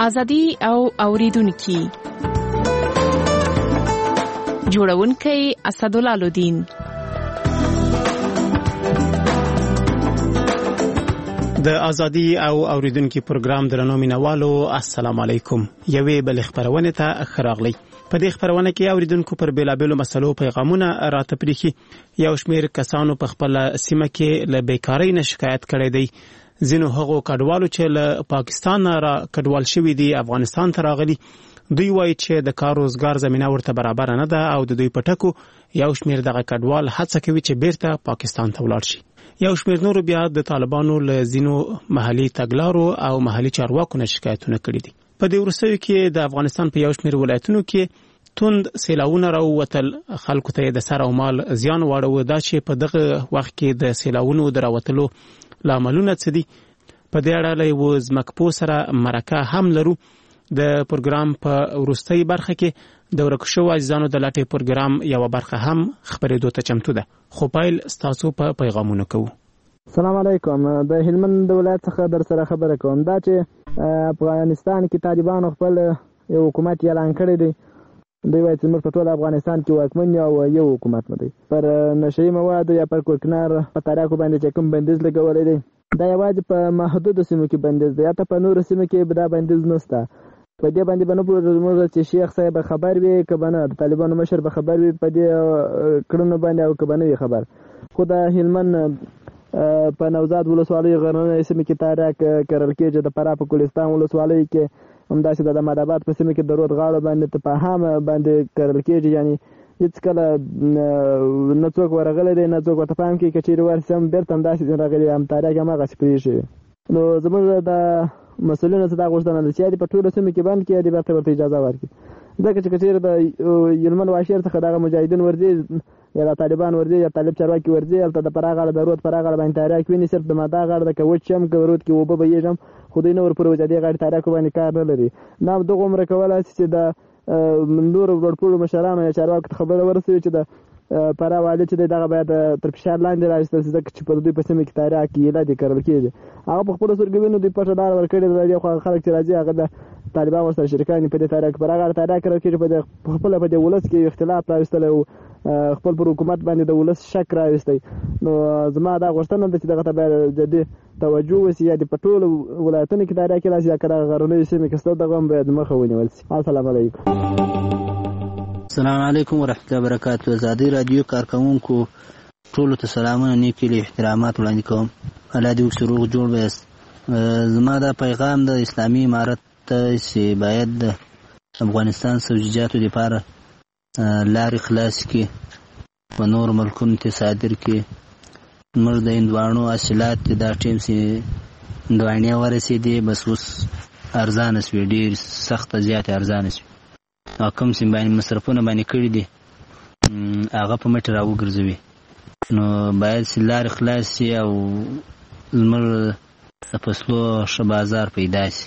ازادي او اوریدونکو جوړونکی اسدالله الدین. د ازادي او اوریدونکو پروګرام درنو مینوالو السلام علیکم. یوې بل خبرونه ته خراغلی. په دې خبرونه کې اوریدونکو پر بیلابېلو مسلو پیغامونه راته پریخي. یو شمېر کسانو په خپل سیمه کې له بیکاری نه شکایت کړی دی. ځینو هغو کډوالو چې له پاکستان را کډوال شوي دي افغانستان ته راغلي، دوی وایي چې د کار روزګار زمينه ورته برابر نه ده او د دوی په ټکو یو شمېر دغه کډوال هڅه کوي چې بیرته پاکستان ته ولاړ شي. یو شمېر نور بیا د طالبانو له ځینو محلي تګلارو او محلي چارواکو نه شکایتونه کړي دي. په دې وروستیو کې د افغانستان په یو شمېر ولایتونو کې توند سیلاوونه راووتل، خلکو ته د سر او مال زیان واړو. دا چې په دغه وخت کې د سیلاوونو دراوتلو لاملونه څه دي، په دې اړه له یو ځمکپوه سره مرکه هم لرو. د پروګرام په وروستۍ برخه کې د ورک شوو عزیزانو د لټې پروګرام یو برخه هم خبرېدو ته چمتو ده. خو پیل ستاسو په پیغامونو کوو. السلام علیکم. د هلمند ولایت څخه در سره خبره کوم. دا چې افغانستان کې طالبانو خپل یو حکومت اعلان کړی دی. دوی وایي چې موږ په ټول افغانستان کې واکمن یو حکومت نه دی. پر نشئی مواد یا پر کوکنار په تاریخو باندې چې کوم بندیز لګولې دی، دا یوازې په محدود سیمو کې بندیز دی، یا ته په نور سیمو کې دا بندیز نشته. په دې باندې بنو پروژه چې شیخ صاحب خبر وي کبنه د طالبانو مشر به خبر وي په دې کړنو باندې او کبنه وي خبر. خو د هلمند په نوزاد ولسوالۍ غرنۍ سیمه کې تاریخ کرل کېږي، د فراه په کوهستان ولسوالۍ کې همداسې د احمدآباد په سیمه کې د رود غاړو باندې ته په هم باندې کرل کېږي. یعنی هیڅ کله نه څوک ورغلی دی نه څوک ورته پام کوي. که چېرې ورسي هم بېرته همداسې راغلي هم تاریخ هماغسې پرېښي. نو زموږ د مسؤلینو څخه دا غوښتنه ده چې په ټولو سیمو کې بند کړي، دې ورته اجازه ورکړي. ځکه چې که چېرې د هلمند واشیر څخه دغه مجاهدین ورځي یا د طالبان ورځي یا طالب چارواکي ورځي، هلته د فراه غاړه د رود فراه غاړه باندې تاریخ ویني، صرف د ماده غاړه د که وچ هم که رود کې اوبه بهیږي خو دوی نه ورپورې د دې غاړې تاریخو باندې کار نه لري. نه دغه عمره کولی شي چې د نورو لوړپوړو مشرانو یا چارواکو ته خبره ورسوي چې د فراه والي چې دغه باید تر فشار لاندې راوستل شي، ځکه چې په دوی په سیمه کې تاریخ ایله دي کرل کېږي. هغه په خپلو سترګو وینو دوی پټه لار ورکړې ده. دې خوا خلک چې راځي هغه د طالبان ورسره شریکان دي په دې تاریخ پر هغه تاریخ کرل کېږي. په خپله په دې ولس کې اختلاف راوستلی او خپل پر حکومت باندې د ولس شک راوستی. نو زما دا غوښتنه ده چې دغه ته باید جدي توجه وشي، یا د په ټولو ولایتونو کې تاریخ راشي یا که دغه غرنیو سیمې کې شته دغه هم باید مخه ونیول شي. السلام علیکم. السلام علیکم ورحمۃ اللہ وبرکاتہ. ازادي رادیو کارکونکو ټولو ته سلامونه، نیکې له احترامات وړاندې کوم. الله دې وکړي روغ جوړ ویاست. زما دا پیغام د اسلامي امارت ته چې باید د افغانستان سبزیجاتو لپاره لارې خلاص کړي، په نور ملکونو ته صادر کړي. موږ د هندواڼو حاصلات دا ټیم چې هندواڼې ورسېدې بس اوس ارزانه شوې، ډېر سخته زیاتې ارزانه شوې او کوم چې باندې مصرفونه باندې کړي دي هغه په مټې راوګرځوي. نو باید چې لارې خلاص شي او زموږ د فصلو ښه بازار پیدا شي.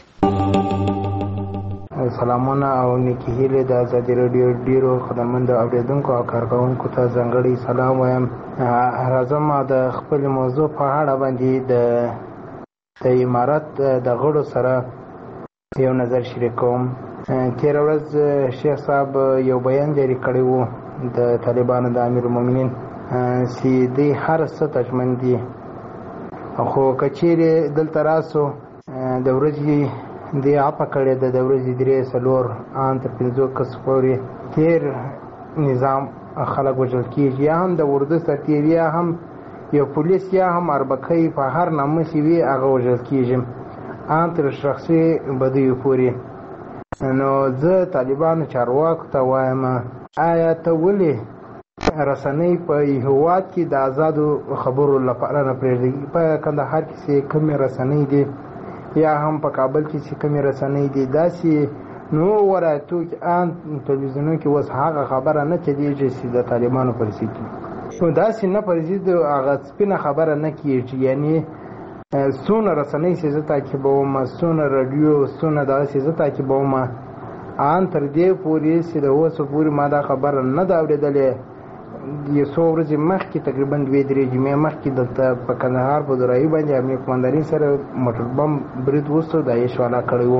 سلامونه او نیکې هیلې د ازادي راډیو ډېرو خدمتمندو اورېدونکو او کارکوونکو ته ځانګړی سلام وایم. راځم د خپلې موضوع په اړه باندې د امارت د غړو سره یو نظر شریک کوم. تېره ورځ شیخ صاحب یو بیان جاري کړی و د طالبانو د امیر المؤمنین چې دوی هر څه ته دي، خو که چېرې دلته راسو د ورځې دی عفه کړې ده، د ورځې 3-4 ان تر 5 کس پورې تیر نظام خلک وژل کېږي، یا هم د اردو سرتېر یا هم یو پولیس یا هم اربکۍ په هر نامه چې وي هغه وژل کېږي ان تر شخصي بدیو پورې. نو زه طالبانو چارواکو ته وایم آیا ته ولې رسنۍ په هېواد کې د آزادو خبرو لپاره نه پرېږدي؟ په کندهار کې چې کومې رسنۍ دي یا هم په کابل کې چې کومې رسنۍ دي، داسې نو ولایتو کې ان تلویزیونو کې اوس هغه خبره نه چلېږي چې د طالبانو پر ضد وي. نو داسې نه پر ضد هغه سپینه خبره نه کېږي. یعنې څونه رسنۍ چې زه تعقیبوم، څونه راډیو، څونه داسې زه تعقیبوم، ان تر دې پورې چې د اوسه پورې ما دا خبره نه ده اورېدلې. یو څو ورځې مخکې تقریبا 2-3 جمعې مخکې دلته په کندهار په درایي باندې امنیه قمندانۍ سره موټر بم برید وسو، دا یې شواله کړی و.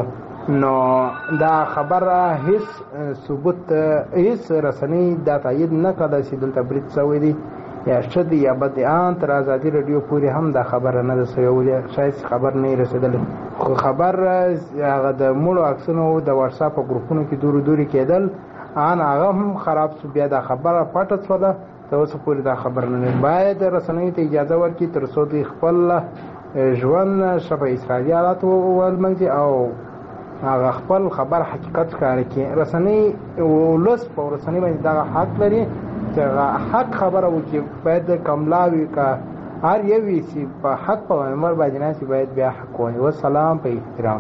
نو دا خبره هیڅ ثبوت هیڅ رسنۍ دا تایید نه کړه چې دلته برید شوی دی یا ښه دی یا بد دی. ان تر ازادي راډیو پورې هم دا خبره نه ده شوې، ولې شاید خبر نه رسېدلی، خو خبر هغه د مړو عکسونو د واتساپ په ګروپونو کې دوري کېدل ان هغه هم خراب شو. بیا دا خبره پټه شوله، تر اوسه پورې دا خبر نه. باید رسنیو ته اجازه ورکړي تر څو دوی خپل ژوند شبه اسرائیلي حالات ولمنځي او هغه خپل خبر حقیقت ښکاره کړي. رسنۍ ولس په رسنۍ باندې دغه حق لري چې حق خبره وکړي. باید کملاوي که هر یو وي چې په حق په عمر باندې ناسي باید بیا حق وایي. والسلام په احترام.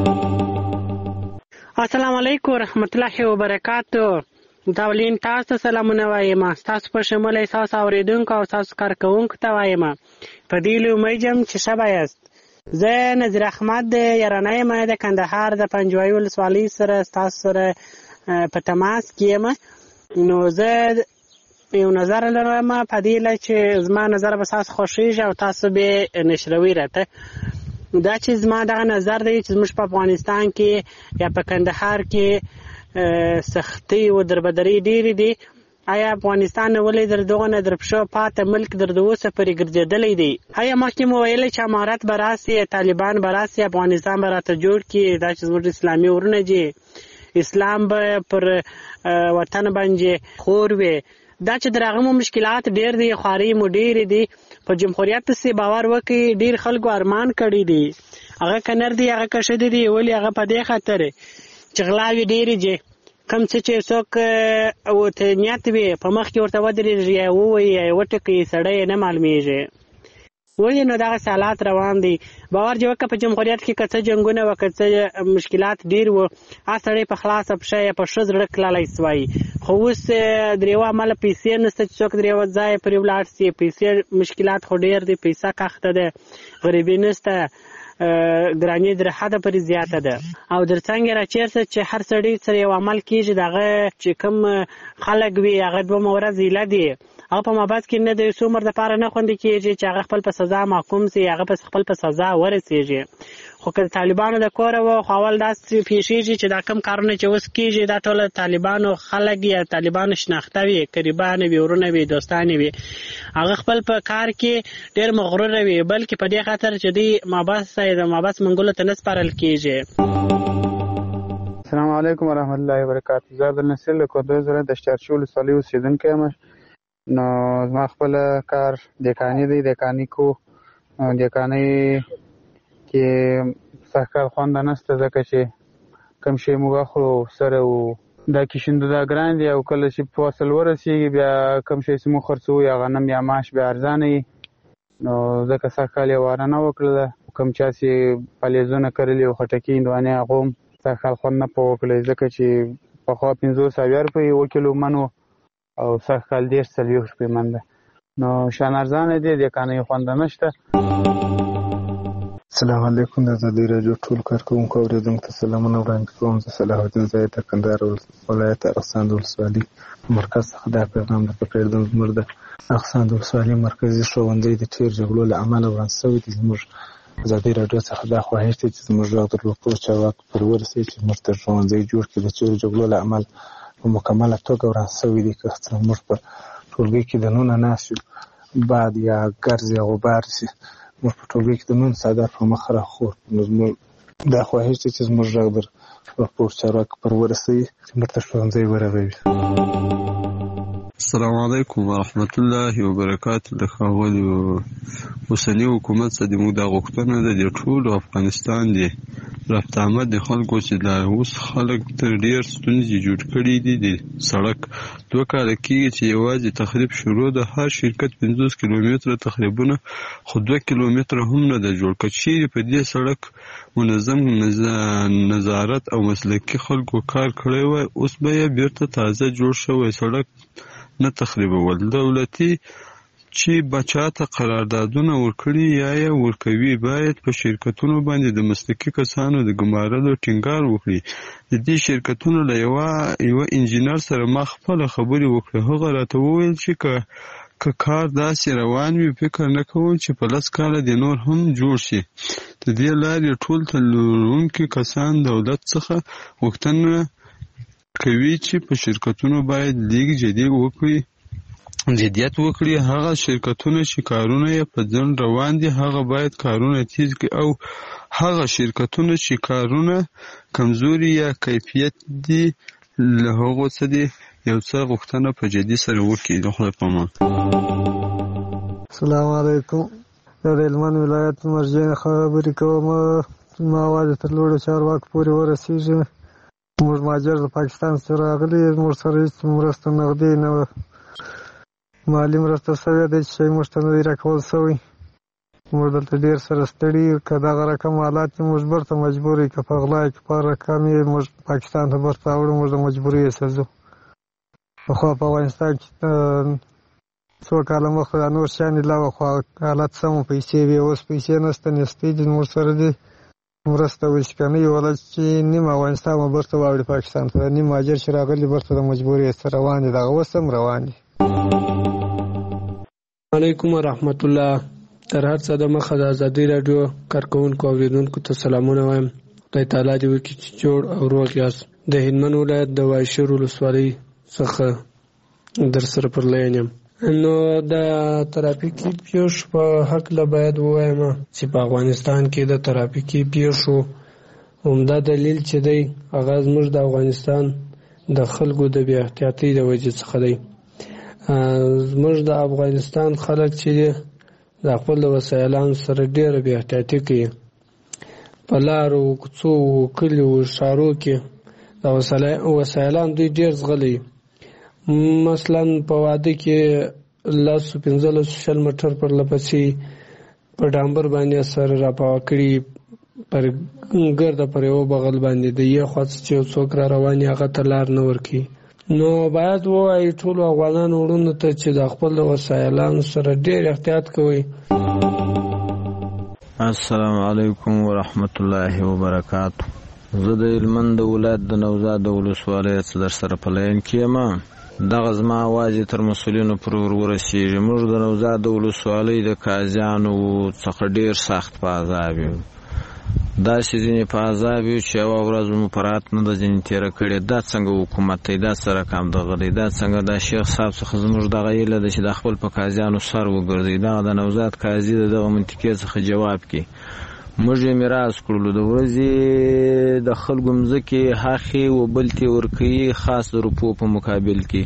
السلام علیکم ورحمت الله وبرکاتو. داولین تاسو سلامونه وایم، تاسو په شمول تاسو اوریدونکو او تاسو کارکونکو ته وایم. په دې لومړی چې شبا یاست. زه نظیر احمد یارانه یم د کندهار د پنجوایي ولسوالۍ سره تاسو سره په تماس کې یم. نو زه یو نظر لرم په دې چې زما نظر به تاسو خوښیږي او تاسو به نشروي راته. دا چې زما دغه نظر دی چې زموږ په افغانستان کې یا په کندهار کې سختي او دربدري ډېرې دي. آیا افغانستان ولې در دغه نه در پښو پاته ملک در دوسه پرې ګرځېدلی دی؟ آیا مخکې مو ویلې چې امارت به راسي، طالبان به راسي، افغانستان به راته جوړ کړي، دا چې زموږ اسلامي ورونه دي، اسلام به پر وطن باندې خور وي. دا چې در هغه مو مشکلات ډېر دي، خوارۍ مو ډېرې دي. په جمهوریت پسې باور وکړئ، ډېر خلکو ارمان کړی دی. هغه که نر دی هغه که ښځې دي، ولې هغه په دې خاطر چې غلاوې ډېرې دي. کوم څه چې څوک ورته نیت وي په مخ کې ورته ودرېږي یا ووایي یا یې وټکوي، سړی یې نه معلومېږي. ولې نو دغسې حالات روان دي. باور دې وکړه په جمهوریت کې که څه جنګونه وه، که څه مشکلات ډېر وو، هغه سړی په خلاصه پښه یا په ښه زړه تللی سوی. خو اوس د یوه عمله پیسې نشته چې څوک د یوه ځایه پرې ولاړ سي. پیسې مشکلات خو ډېر دي، پیسه کښته ده، غریبي نشته، ګراني در حده پرې زیاته ده. او در څنګه راچېرته چې هر سړي سره یو عمل کېږي، دغه چې کوم خلک وي هغه 2 ورځې ایله دي، هغه په مابعد کې نه د یو څو عمر دپاره نه خوندي کېږي چې هغه خپل په سزا محکوم سي، هغه په خپل په سزا ورسېږي. خو که د طالبانو د کوره وه، خو اول داسې پېښېږي چې دا کوم کارونه چې اوس کېږي دا ټوله طالبانو خلک یا طالبانو شناخته وي، قریبانې وي، ورونه وي، دوستانې وي. هغه خپل په کار کې ډېر مغروره وي، بلکې په دې خاطر چې دوی مابس منګولو ته نه سپارل کېږي. السلام علیکم ورحمت الله وبرکاتو. زه عبدالنصیر له کندوز ولایت د شهرچي ولسوالۍ اوسېدونکی یم. نو زما خپل کار دیکاني دی، دیکاني کو. دیکانۍ کې سږکال خوند نشته، ځکه چې کوم شی مو واخلو سره و دا کشندو دا ګران دی، او کله چې فصل ورسېږي بیا کوم شی چې مو خرڅوو یا غنم یا ماش بیا ارزانه وي. نو ځکه سږکال یې واره نه وکړله. کوم چا چې پلیزونه کرلي او خټکي هندوانې هغو هم سږکال خوند نه په وکړی، ځکه چې پخوا 500 روپۍ 1 کیلو من و او سږکال 140 روپۍ من ده. نو شان ارزانه دی، دیکانۍ خوند نشته. السلام علیکم. د ازادي راډیو ټول کارکوونکو اورېدونکو ته سلامونه وړاندې کوم. زه صلاح الدین زاهد د کندهار ولایت اغسان ولسوالۍ مرکز څخه دا پیغام درته پرېږدم. زموږ د اغسان ولسوالۍ مرکزي ښوونځی د ډېر جګړو له امله وران شوی دی. زموږ ازادي راډیو څخه دا خواهش دی چې زموږ غږ د لوکو چارواکو پورې ورسوي چې زموږ د ښوونځي جوړ کړي. د تېرو جګړو له امله په مکمله توګه وران شوی دی. که زموږ په ټولګي کې دننه ناست یو، باد یا ګرځ یا غبار شي، موږ په ټولګي کې د نون څادر په مخ راخور. نو زموږ دا خواهش دی چې زموږ غږ د لوکو چارواکو پورې ورسوي چې موږ ته ښوونځی ورغوي. السلام علیکم ورحمت الله وبرکاتو. د ښاغلي اوسني حکومت څخه زموږ دا غوښتنه ده د ټول افغانستان د رفت آمد د خلکو چې لا اوس خلک تر ډېر ستونزې جوړ کړي دي. د سړک 2 کاله کېږي چې یوازې تخریب شروع ده. هر شرکت 50 کیلومتره تخریبونه، خو 2 کیلومتره هم نه ده جوړ. که چیرې په دې سړک منظم نظارت او مسلکي خلکو کار کړی وای، اوس به یې بیرته تازه جوړ شوی سړک نه تخریبول. دولتي چې بچاته قراردادونه ورکړي یا یې ورکوي، باید په شرکتونو باندې د مسلکي کسانو د ګمارلو ټینګار وکړي. د دې شرکتونو له یوه انجینر سره ما خپله خبرې وکړې. هغه راته وویل چې که کار داسې روان وي، فکر نه کوم چې په 10 کاله د نور هم جوړ شي. د دې لارې ټول تلونکي کسان دولت څخه غوښتنه کوي چې په شرکتونو باید لیک جدیت وکړي. هغه شرکتونه چې کارونه یې په ځنډ روان دي هغه باید کارونه تیز کړي، او هغه شرکتونه چې کارونه کمزوري یا کیفیت دي له هغو څه دي یو څه غوښتنه په جدي سره وکړي. د خدای په امان. السلام علیکم. د هلمند ولایت مرجع خبرې کوم. ما اواز تر لوړو چارواکو پورې ورسېږي. موږ مهاجر د پاکستان څخه راغلي، موږ سره هېڅ مرسته نغدي نه وه، مالي مرسته شوې ده چې موږ ته نه دی راکول شوی. موږ دلته ډېر سره ستړي، که دغه رقم حالات چې موږ برته مجبور یو، که په غلا یې که په رقم یې موږ پاکستان ته برته راوړو، موږ د مجبورۍ څخه ځو. پخوا په افغانستان کې څو کاله مخکې دا نور شیان دي، لا خو حالات سم وو، پیسې وې، اوس پیسې نشته، نیستۍ دي. موږ سره دي مرسته وشي که نه یو ولد چې نیم افغانستان به برته واوړي پاکستان ته، نیم مهاجر چې راغلي برته د مجبورۍ څخه روان دي، دغه اوس هم روان دي. علیکم ورحمت الله. تر هر څه د مخه د ازادي راډیو کارکوونکو اوریدونکو ته سلامونه وایم. خدای تعالی دې وکړي چې جوړ او روغ یاست. د هلمند ولایت د وایشر ولسوالۍ څخه در سره پر لاین یم. نو د ترافیکي پیښو په هکله باید ووایم چې په افغانستان کې د ترافیکي پیښو عمده دلیل چې دی هغه زموږ د افغانستان د خلکو د بې احتیاطۍ د وجې څخه دی. زموږ د افغانستان خلک چې دی د خپل وسایلانو سره ډېره بې احتیاطي کوي. په لارو، کوڅو، کلیو، ښارو کې د وسایلان دوی ډېر زغلي. مثلا په واده کې 15-20 مټر پر لپسې په ډامبر باندې سره راپاوه کړي، پر ګرده پر یو بغل باندې د یو خوا چې یو څوک را روان وي هغه ته لار نه ورکوي. نو باید ووایي ټولو افغانانو وروڼو ته چې د خپل وسایلانو سره ډېر احتیاط کوئ. السلام علیکم ورحمت الله وبرکاتو. زه د هلمند د ولایت د نوزاد د ولسوالۍ څخه در سره په لاین کې یم. دغه زما اواز تر مسؤلینو پورې ورسېږي. موږ د نوزاد د ولسوالۍ د قاضیانو څخه ډېر سخت په عذاب یو. داسې ځینې په عذاب یو چې یوه ورځ مو په رات نه ده ځینې تېره کړې. دا څنګه حکومت دی؟ دا څه رقم دغه دی؟ دا څنګه دا شیخ صاحب څخه زموږ دغه هیله ده چې د خپل په قاضیانو سر وګرځوي. دغه د نوزاد قاضي د دغه منطقې څخه جواب کړي. موږ یې میراث کړلو، د ورځې د خلکو مځکې هاخې و بل ته ورکوي، خاص د روپو په مقابل کې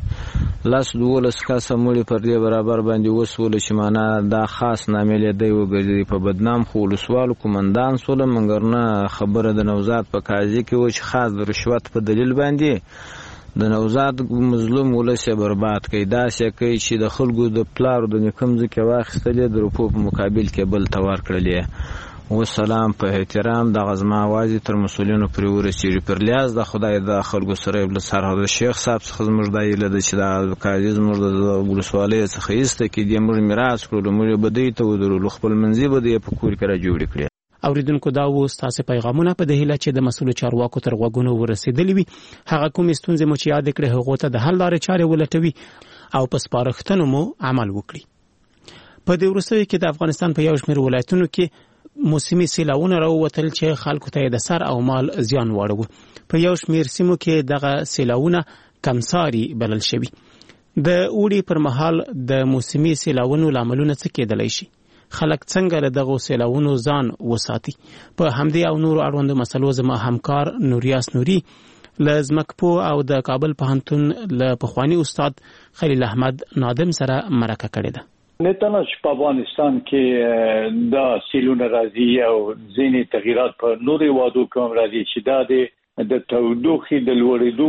10-12 کسه مړي پر دې برابر باندې وسوله چې معنا دا خاص نامې دی وګرځي. په بدنام خو ولسوالو قومندان سوله، مګر نه خبره د نوزاد په قاضي کې و چې خاص د رشوت په دلیل باندې د نوزاد مظلوم ولس یې برباد کوي. داسې کوي چې د خلکو د پلارو د نیکه مځکې واخیستلې، د روپو په مقابل کې بل ته ورکړلې. والسلام. په احترام دغه زما اواز تر مسؤلینو پورې ورسېږي. پر لیاز د خدای د خلکو سره له سرحد شیخ صاحب څخه زموږ دا هیله ده چې دا قاضي زموږ د ولسوالۍ څخه ایسته کړي، موږ میراث کړلو، موږ به دوی ته ودرولو، خپل منځي به دوی په کور کې را جوړې کړي. اوریدونکو دا و ستاسو پیغامونه په د هیله چې د مسؤل چارواکو تر غوږونو ورسېدلی وي. هغه کوم ستونزې مو چې یاد کړې هغه ته د حل لارې چارې ولټوي او په سپارښتنو مو عمل وکړي. په دې وروستیو کې د افغانستان په یو شمېر ولایتونو کې موسمي سیلاونه راووتل چې خلکو ته د سر او مال زیان واړو. په یو شمېر سیمو کې دغه سیلاونه کمساري بلل شوي. د اوړي پر مهال د موسمي سیلاونو لاملونه څه کېدلی شي؟ خلک څنګه له دغه سیلاونو ځان وساتي؟ په همدې او نورو اړوندو مسلو زما همکار نوریاس نوري له ځمکپو او د کابل پوهنتون له پخواني استاد خلیل احمد نادم سره مرکه کړې ده. نتنه چې په افغانستان کې دا سیلونه راځي او ځینې تغیرات په نورو وادو کوم راځي چې دا د تودوخې د لوړېدو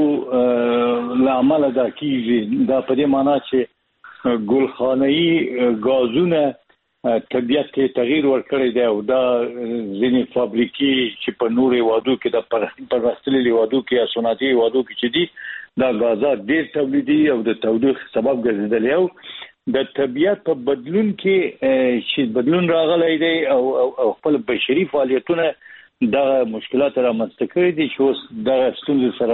لامل دا کیږي. دا په دې معنی چې ګلخانه‌ای غازونه طبیعت ته تغییر ورکړی دی او دا ځینې فابریکې چې په نورو وادو کې د پرمختللي وادو کې یا صنعتي وادو کې چې دي دا غازات ډېر تولیدي او د تودوخې سبب ګرځېدلی او د طبیعت په بدلون کې چې بدلون راغلی دی او خپل بشري فعالیتونه دغه مشکلات رامنځته کړي دي چې اوس دغه ستونزې سره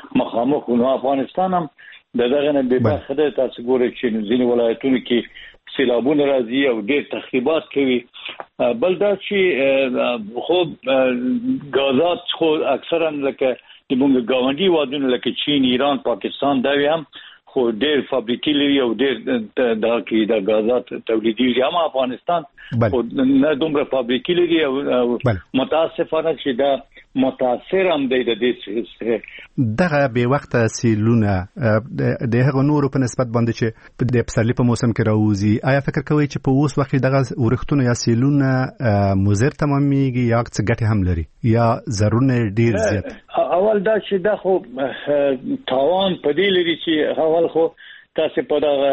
مخامخ نو افغانستان هم دغه نه بې برخه ده. تاسو ګورئ چې ځینې ولایتونو کې سیلابونه راځي او ډېر تخریبات کوي. بل دا چې خو غازات خو اکثرا لکه د موږ گاونډي وادونه لکه چین، ایران، پاکستان دا هم خو ډېر فابریکې لري او ډېر دا کې د غازات تولیدي هم افغانستان خو نه دومره فابریکې لري او متاسفانه چې دا متاثر هم دی د دې دغه به وخت سیلونه د هغه نورو په نسبت باندې چې د پسرلي په موسم کې راوځي. آیا فکر کوئ چې په اوس وخت دغه ورښتونه یا سیلونه مضر تمامېږي یا څه ګټې هم لري یا ضررونه ډېر زیات؟ اول دا چې دا خو تاوان په دې لري چې اول خو تاسو په دغه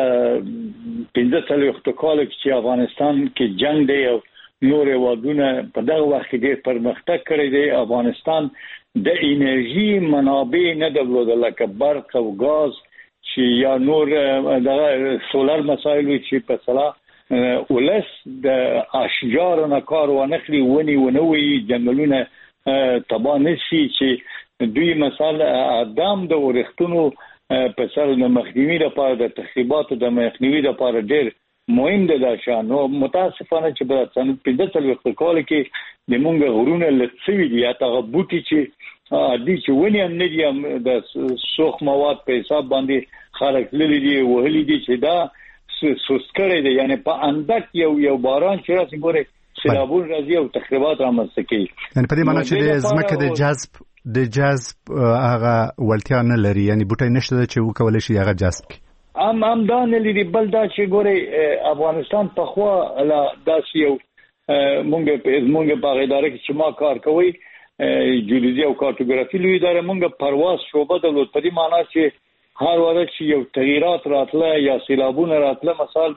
15 کال کې افغانستان کې جنگ دی او نور وادونه په دغه وخت کې ډېر پرمختګ کړی دی. افغانستان د انرژي منابع نه درلودل لکه برق او غاز چې یا نور دغه سولر مسایل چې په صلاح ولس د اشجار نه کار ونخلي ونی ونوي جنگلونه تباه نشي چې دوی مثلا ادم د ورښتونو په سر د مخنیوي لپاره د تخریباتو د مخنیوي لپاره ډېر مهم ده. دا شان نو متاسفانه چې په سن 15 کال کې د مونږ غرونه لڅوي دي یا هغه بوټي چې دي چې ونی هم نه دي د سوخ مواد په حساب باندې خلک لري دي وهلي دي چې دا سوس کړی دي. یعنی په اندک یو باران چې راځي ګوره سیلابون راځي او تخریبات رامنځته کوي. یعنی په دې معنی چې د ځمکې د جذب هغه ولتیا نه لري، یعنی بوټي نشته چې وکولای شي هغه جذب کړي. هم دا نه لري. بل دا چې ګوره افغانستان په خوا لا داسې یو مونږ په اداره کې چې ما کار کوي جیولوژي او کارتوګرافي لوی اداره مونږ پرواز شعبه درلود. په دې معنی چې هر وخت چې یو تغیرات راتله یا سیلابونه راتله مثال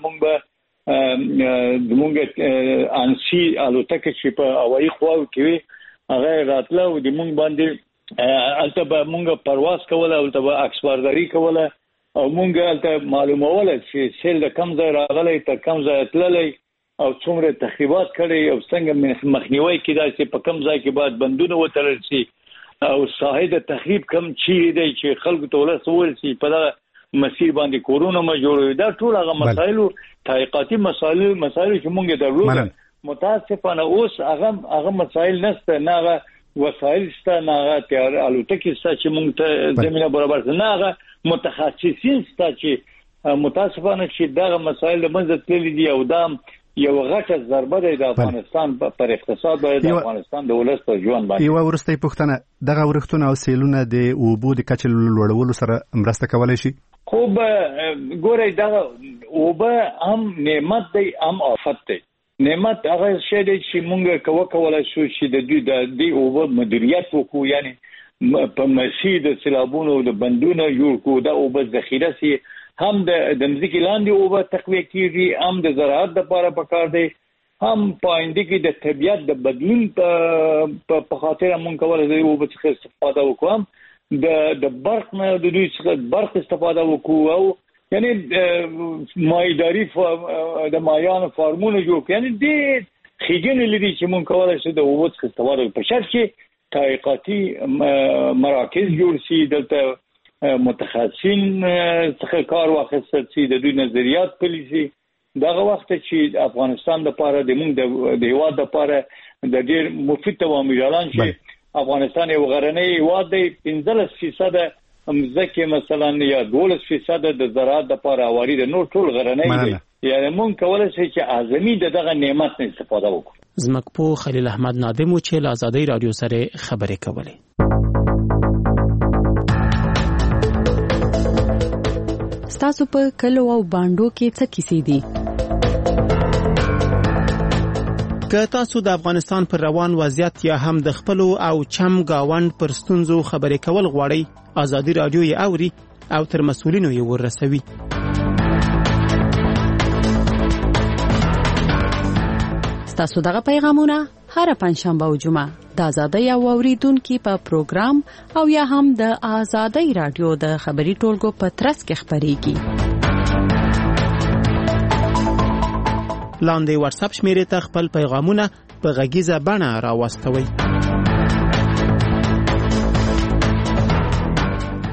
مونږ انسی الوتکه چې په هوایي خواو کې هغه راتله او د مونږ باندې البته مونږ پرواز کوله او البته اکسپارداری کوله او مونږ البته معلوموله چې سیل د کم ځای راغلی تر کم ځای تللی او څومره تخریبات کړي او څنګه مخنیوي کېدای چې په کم ځای کې باید بندونه وتړل شي او ساحه د تخریب کم چیرې دی چې خلکو ته ولسول شي په دغه مسیر باندې کورونه ما جوړوي. دا ټول هغه مسایلو تحقیقاتي مسایل چې مونږ درلود. متاسفانه اوس هغه مسایل نشته، نه هغه وسایل شته، نه هغه تیار الوتکې شته چې مونږ ته زمينه برابر شي، نه هغه متخصصین شته چې متاسفانه چې دغه مسایل د منځ تللي دي او دا یو غټه ضربه ده د افغانستان پر اقتصاد باندې د افغانستان د ولس په ژوند باندې. یو ورسته پوښتنه، دغه ورښتونه او سیلونه د اوبو د کچې لوړولو سره مرسته کولای شي؟ خو ګورئ دغه اوبه هم نعمت دی هم آفت دی. نعمت هغه شی دی چې مونږ کولای شو چې د دوی د دې اوبه مدیریت وکړو، یعنی په مسیر د سیلابونو د بندونو جوړ کړو، د اوبه ذخیره سي هم د ځمکې لاندې اوبه تقویه کیږي، هم د زراعت لپاره پکار دی، هم پاینده کې د طبیعت د بدلون په خاطر مونږ کولای شو اوبه څخه استفاده وکړو، د برق نه د دوی څخه برق استفاده وکړو او یعنی مایداری د مایان فارمونه جوړ کړي. یعنی د خېګنې لري چې مونږ کولای شو د اوبو څخه استفاده وکړو په شرط چې تحقیقاتي مراکز جوړ شي، دلته متخصصین څخه کار واخیستل شي، د دوی نظریات پلي شي. دغه وخت چې افغانستان لپاره د موږ د هیواد لپاره د ډېر مفید عوامل اعلان شي. افغانستان یو غرنی هیواد دی، 15% مځکه مثلا یا 12% د زراعت لپاره اواري د نور ټول غرنی دی. یعنی موږ کولای شو چې اعظمي دغه نعمت نه استفاده وکړو. زمکپو خلیل احمد نادم چې له آزادۍ رادیو سره خبرې کولې. ستاسو په کلو او باندو کې څه کیسې دي؟ که تاسو د افغانستان پر روان وضعیت یا هم د خپل او چم گاوند پر ستونزو خبرې کول غواړئ، آزادۍ رادیو یې اوري او تر مسؤلینو یې ورسوي. ستاسو دغه پیغامونه هر پنځشنبه او جمعه د آزادۍ او اوریدونکو په پروګرام او یا هم د آزادۍ رادیو د خبري ټولګو په ترڅ کې خبريږي. لاندې واتس اپ شمیرې ته خپل پیغامونه په غږیزه بڼه راوستوئ.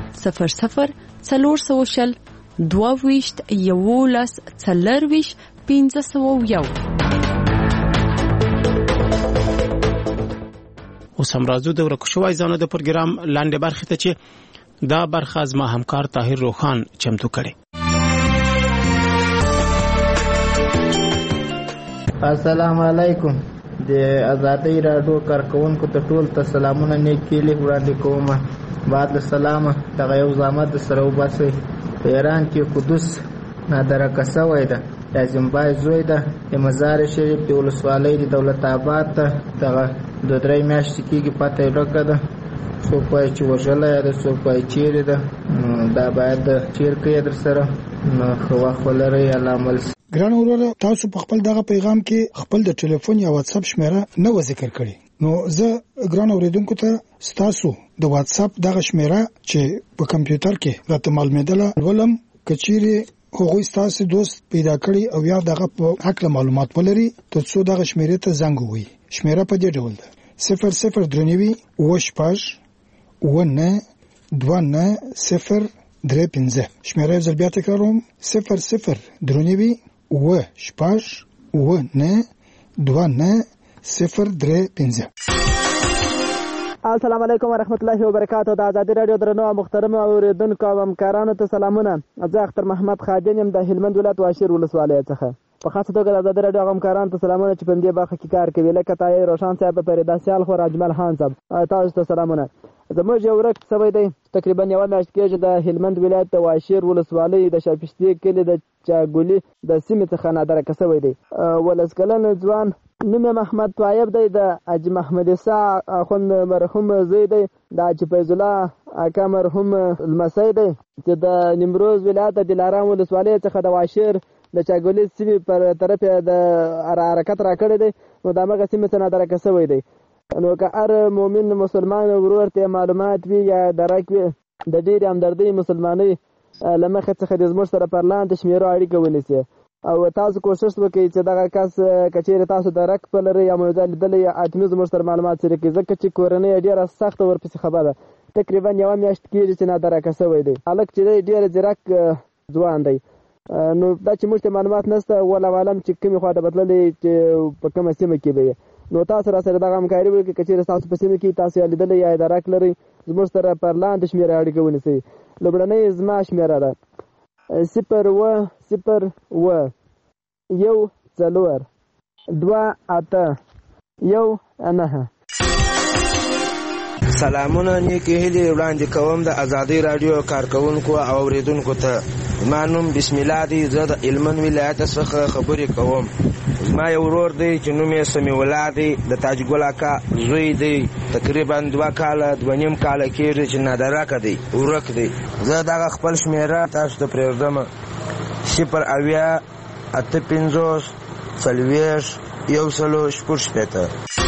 00 400 22 11 40 1501. اوس هم راځو د ورکو شوی ځانو د پروګرام لاندې برخه ته چې دا برخه زما همکار طاهر روخان چمتو کړي. السلام علیکم. د آزادۍ راډیو کارکونکو ته ټول ته سلامونه نیکې وړاندې کوم. بعد السلام دغه یو زحمت سره وباسئ. په ایران کې قدس نادرکه شوی ده. د زیمبای زوی ده. د مزار شریف د ولسوالۍ د دولت آباد ته دغه 2-3 میاشتې کېږي پته یې ورکه ده. څوک وایي چې وژلی ده، څوک وایي چیرې ده. دا باید چیر کوي در سره نو ښه وخت ولرئ. الله عمل ګران وروره، تاسو په خپل دغه پیغام کې خپل د ټلیفون یا واتس اپ شمیره نه و ذکر کړی. نو زه ګران اوریدونکو ته ستاسو د واتس اپ دغه شمیره چې په کمپیوټر کې راته معلومېدله ولم کچيري هغوی ستاسو دوست پیدا کړی او یا دغه په حق معلومات ولري ترڅو دغه شمیره ته زنګ ووهي. شمیره په دې ډول ده: 0039 وشپاش 192035. شمیره زل بیا تکراروم: 0039 وشپاش 192035. السلام علیکم ورحمت الله وبرکاته. د آزادۍ رادیو درنو محترم اوریدونکو او همکارانو ته سلامونه. زه اختر محمد خادم یم د هلمند ولایت واشیر ولسوالۍ څخه. په خاصه توګه د آزادۍ رادیو همکارانو ته سلامونه چې په دې برخه کې کار کوي، لکه طاهر روشان صاحب، فریدا سیال خو، اجمل خان صاحب، تاسو ته سلامونه. زموږ یو ورک سوی دی تقریبا یو میاشت کېږي د هلمند ولایت د واشیر ولسوالۍ د شاپشتي کلي د چاګولي د سیمې څخه نادرکه سوی دی. ولس کلن ځوان نوم محمد طایب دی، د حاجي محمد عیسی اخوند مرحوم زوی دی، د حاجي فیض الله اکا مرحوم لمسی دی چې د نیمروز ولایت د دلارام ولسوالۍ څخه د واشیر د چاګولي سیمې پر طرف د حرکت راکړی دی. نو د هغه سیمې څخه نادرکه سوی دی. نو که هر مؤمن مسلمان ورور ته معلومات وي یا درک وي د ډېرې همدردۍ مسلمانۍ له مخې څخه د زموږ سره پر لاندې شمیرو اړیکه ونیسي او تاسو کوشش وکړئ چې دغه کس که چېرې تاسو درک په لرئ یا موضوع لیدلی یا حتمي زموږ سره معلومات شریک کړئ، ځکه چې کورنۍ ډېره سخته ورپسې خبره. تقریبا یوه میاشت کېږي چې نادرکه سوی دی. هلک چې دی ډېر ځیرک ځوان دی. نو دا چې موږ ته معلومات نشته، والله اعلم چې کومې خوا ته بتللی چې په کومه سیمه کې به یې. نو تاسو را سره دغه همکاري وکړئ. که چېرې تاسو په سیمه کې تاسو یې لیدلی یا درک لرئ، زموږ سره پر لاندې شمېره اړیکه ونیسئ. لومړنۍ زما شمېره ده 010142819. سلامونه نیکې هیلې وړاندې کوم د آزادۍ راډیو کارکونکو او اوریدونکو ته. زما نوم بسم الله دی. زه د هلمند ولایت څخه خبرې کوم. زما یو ورور دی چې نوم یې سمیع الله دی، د تاج ګل اکا زوی دی. تقریبا 2 کاله 2.5 کاله کېږي چې نادرکه دی، ورک دی. زه دغه خپل شمیره تاسو ته پرېږدم: 08854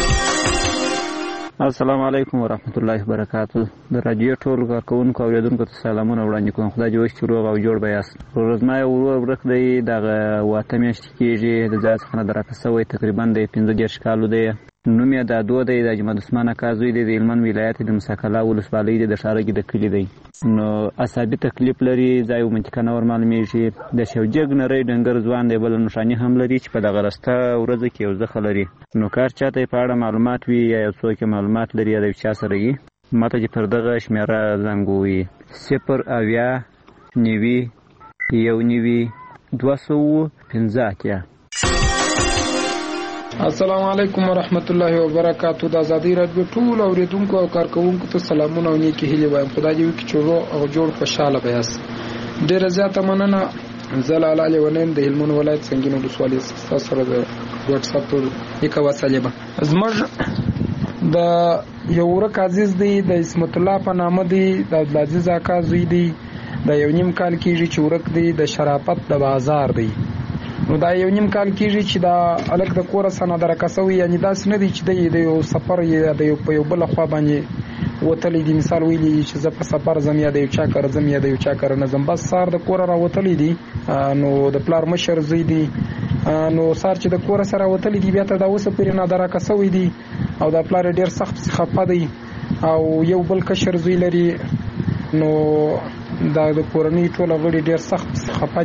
السلام علیکم ورحمت الله وبرکاته. د رادیو ټول کارکونکو او اوریدونکو ته سلامونه وړاندې کوم. خدای دې وکړي چې روغ او جوړ به یاست. زما یو ورور ورک دی، دغه 8 میاشتې کېږي د ځای څخه نادرکه سوی. تقریبا د 15 کالو دی. نوم یې دادو دی، د اجمل عثمان اکا زوی دی، د هلمند ولایت د مساکلا ولسوالۍ دی، د ښارګي د کلي دی. نو عصبي تکلیف لري، ځای او منطقه نه ورمعلومېږي. د شوجګ نری ډنګر ځوان دی، بله نښاني هم لري چې په دغه رسته ورځه کې یو زخه لري. نو کار چاته په اړه معلومات وي یا یو څوک معلومات لري یا د چا سره وي، ماته چې پر دغه شمیره زنګ ووهي: 08019192215. السلام علیکم ورحمت الله وبرکاته. د آزادۍ راډیو ټول اوریدونکو او کارکونکو ته سلامونه او نیکې هیلې وایم. خدای دې وکړي چې روغ او جوړ خوشاله به یاست. ډېره زیاته مننه. زه لاله لیونیم د هلمند ولایت سنګین ولسوالۍ څخه سره د واتس اپ نیکه وسلېبه. زموږ د یو ورک عزیز دی، د اسمت الله په نامه دی، د عبدالعزیز اکا زوی دی، د 1.5 کال کېږي چې ورک دی، د شرافت د بازار دی. نو دا 1.5 کال کېږي چې دا الک د کوره سره نادرکه سوی. یعنې داسې نه دی چې د یو سفر یا د یو په یو بله خوا باندې وتلی دی. مثال ویلی چې زه په سفر ځم یا د یو چا کره ځم یا د یو چا کره نه ځم، بس سهار د کوره راوتلی دی. نو د پلار مشر زوی دی. نو سهار چې د کوره سره راوتلی دی، بیا تر دا اوسه پورې نادرکه سوی دی او دا پلار ډېر سخت خفه دی او یو بل کشر زوی لري. نو دا د کورنۍ ټول غړي ډېر سخت خفه دي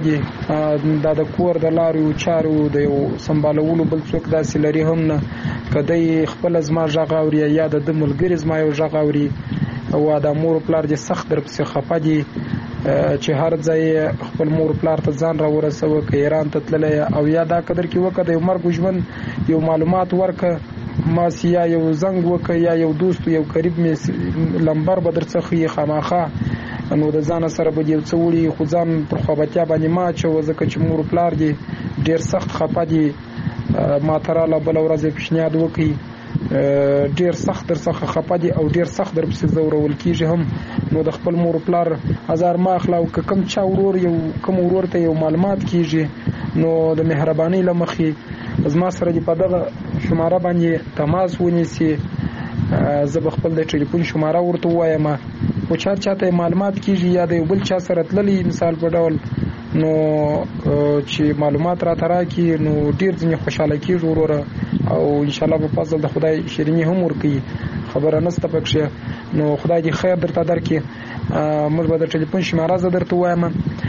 دا د کور د لارو چارو د یو سمبالولو بل څوک داسې لري هم نه، کدی خپل زما غږ اوري یا د ملګری زما یو غږ اوري او د مور پلار دې سخت در پسې خپه دي چې هر ځای خپل مور پلار ته ځان را ورسوه، که ایران ته تللی او یا دا قدر کې وکړه د یو مرګ ژوند یو معلومات ورکه ماس یا یو زنګ وکړه یا یو دوست یو قریب مې لمبر به در څخه خامخا نو د ځان سره به یو څه وړي خو ځان پر خوابتیا باندې ما اچوه ځکه چې مور پلار دي ډېر سخت خپه دي. ما تراله بله ورځ یې پیشنهاد وکړي ډېر سخت در څخه خپه دي او ډېر سخت در پسې ځورول کېږي هم. نو د خپل مور پلار ازار ما اخله او که کوم چا کوم ورور ته یو معلومات کېږي نو د مهربانۍ له مخې زما سره دې په دغه شماره باندې تماس ونیسي، زه به خپل د ټلیفون شماره ورته ووایم او چاته معلومات کېږي یا د یو بل چا سره تللی مثال په ډول نو چې معلومات راته راکړي نو ډېر ځینې خوشحاله کېږي وروره او انشاءالله په فضل د خدای شیریني هم ورکوي، خبره نشته پکښې. نو خدای دې خیر درته درکړي. موږ به د ټلیفون شماره زه درته ووایم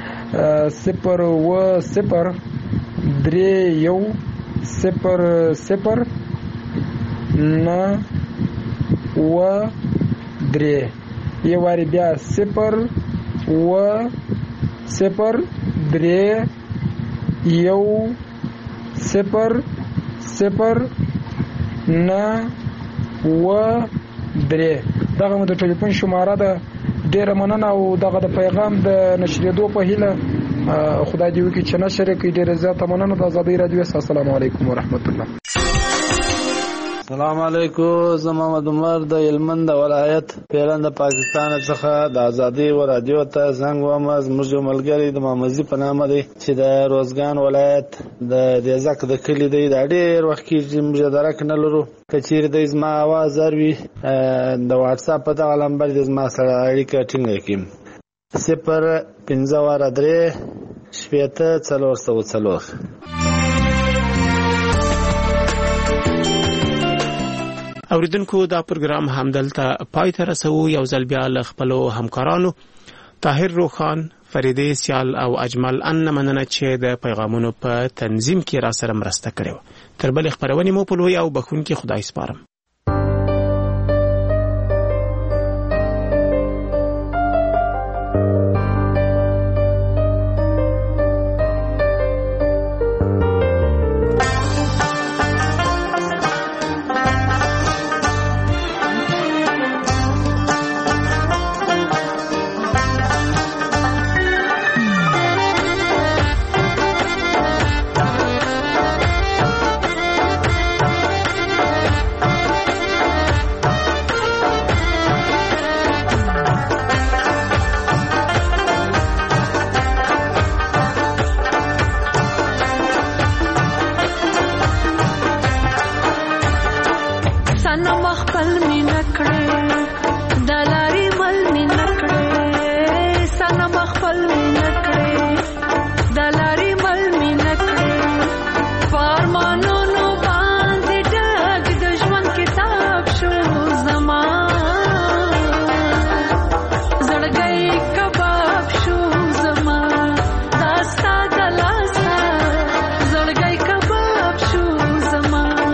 010310993 یو وارې بیا 010310993 دغه مو د ټلیفون شماره ده. ډیره مننه او دغه د پیغام د نشریدو په هیله خدای دې وکړي چې نشر کړي. ډیره زیاته مننه د آزادۍ رادیو. السلام علیکم ورحمت الله. السلام علیکم. زه محمد عمر د هلمند ولایت پیران د پاکستان څخه د آزادۍ رادیو ته زنګ وم. زموږ یو ملګری د محمدزي په نامه دی چې د روزګان ولایت د دیزک د کلي دی. دا ډېر وخت کېږي موږ درک نه لرو. که چیرې د زما اواز اوري د واټساپ په دغه نمبر د زما سره اړیکه ټینګه کړي 01543 اوریدونکو دا پروګرام همدلته پای ته رسو. یو ځل بیا له خپلو همکارانو طاهر روخان، فریدې سیال او اجمل ان مننه چې د پیغامونو په تنظیم کې را سره مرسته کړې. تر بلې خبرونې مو په لوی او بخښونکي خدای سپارم.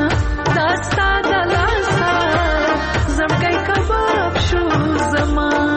زما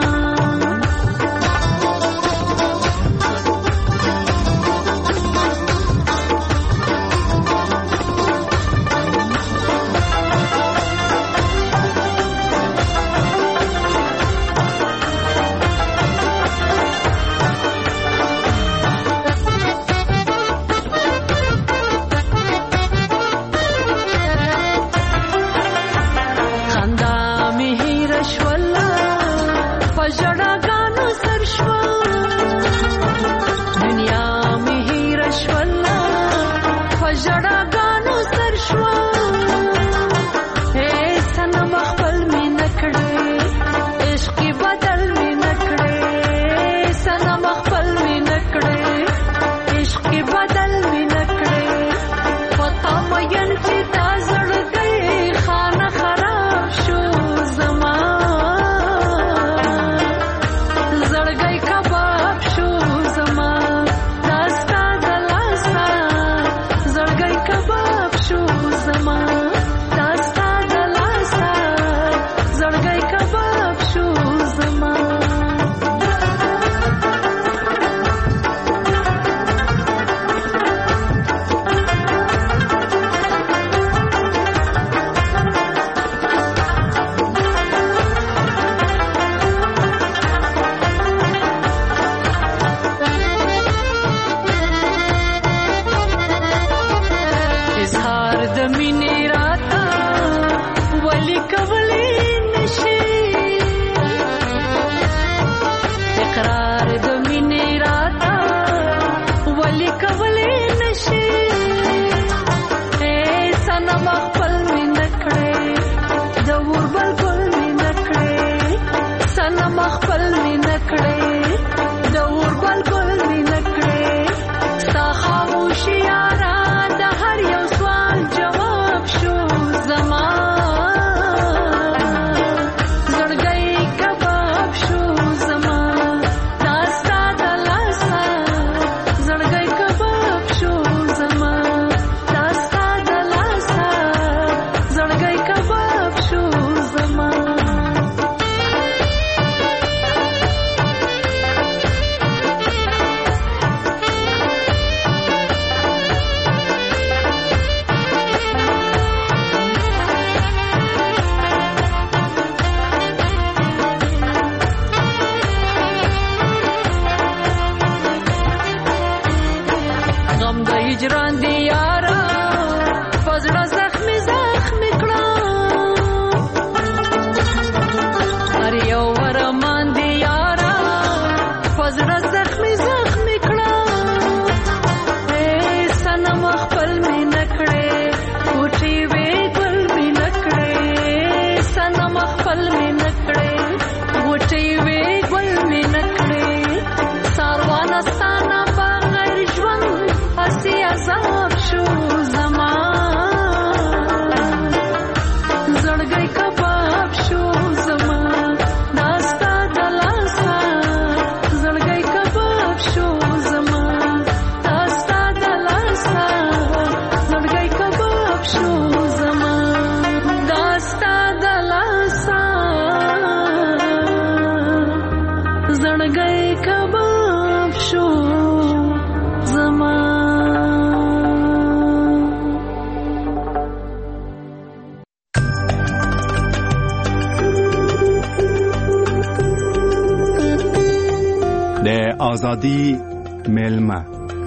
آزادی میلمه.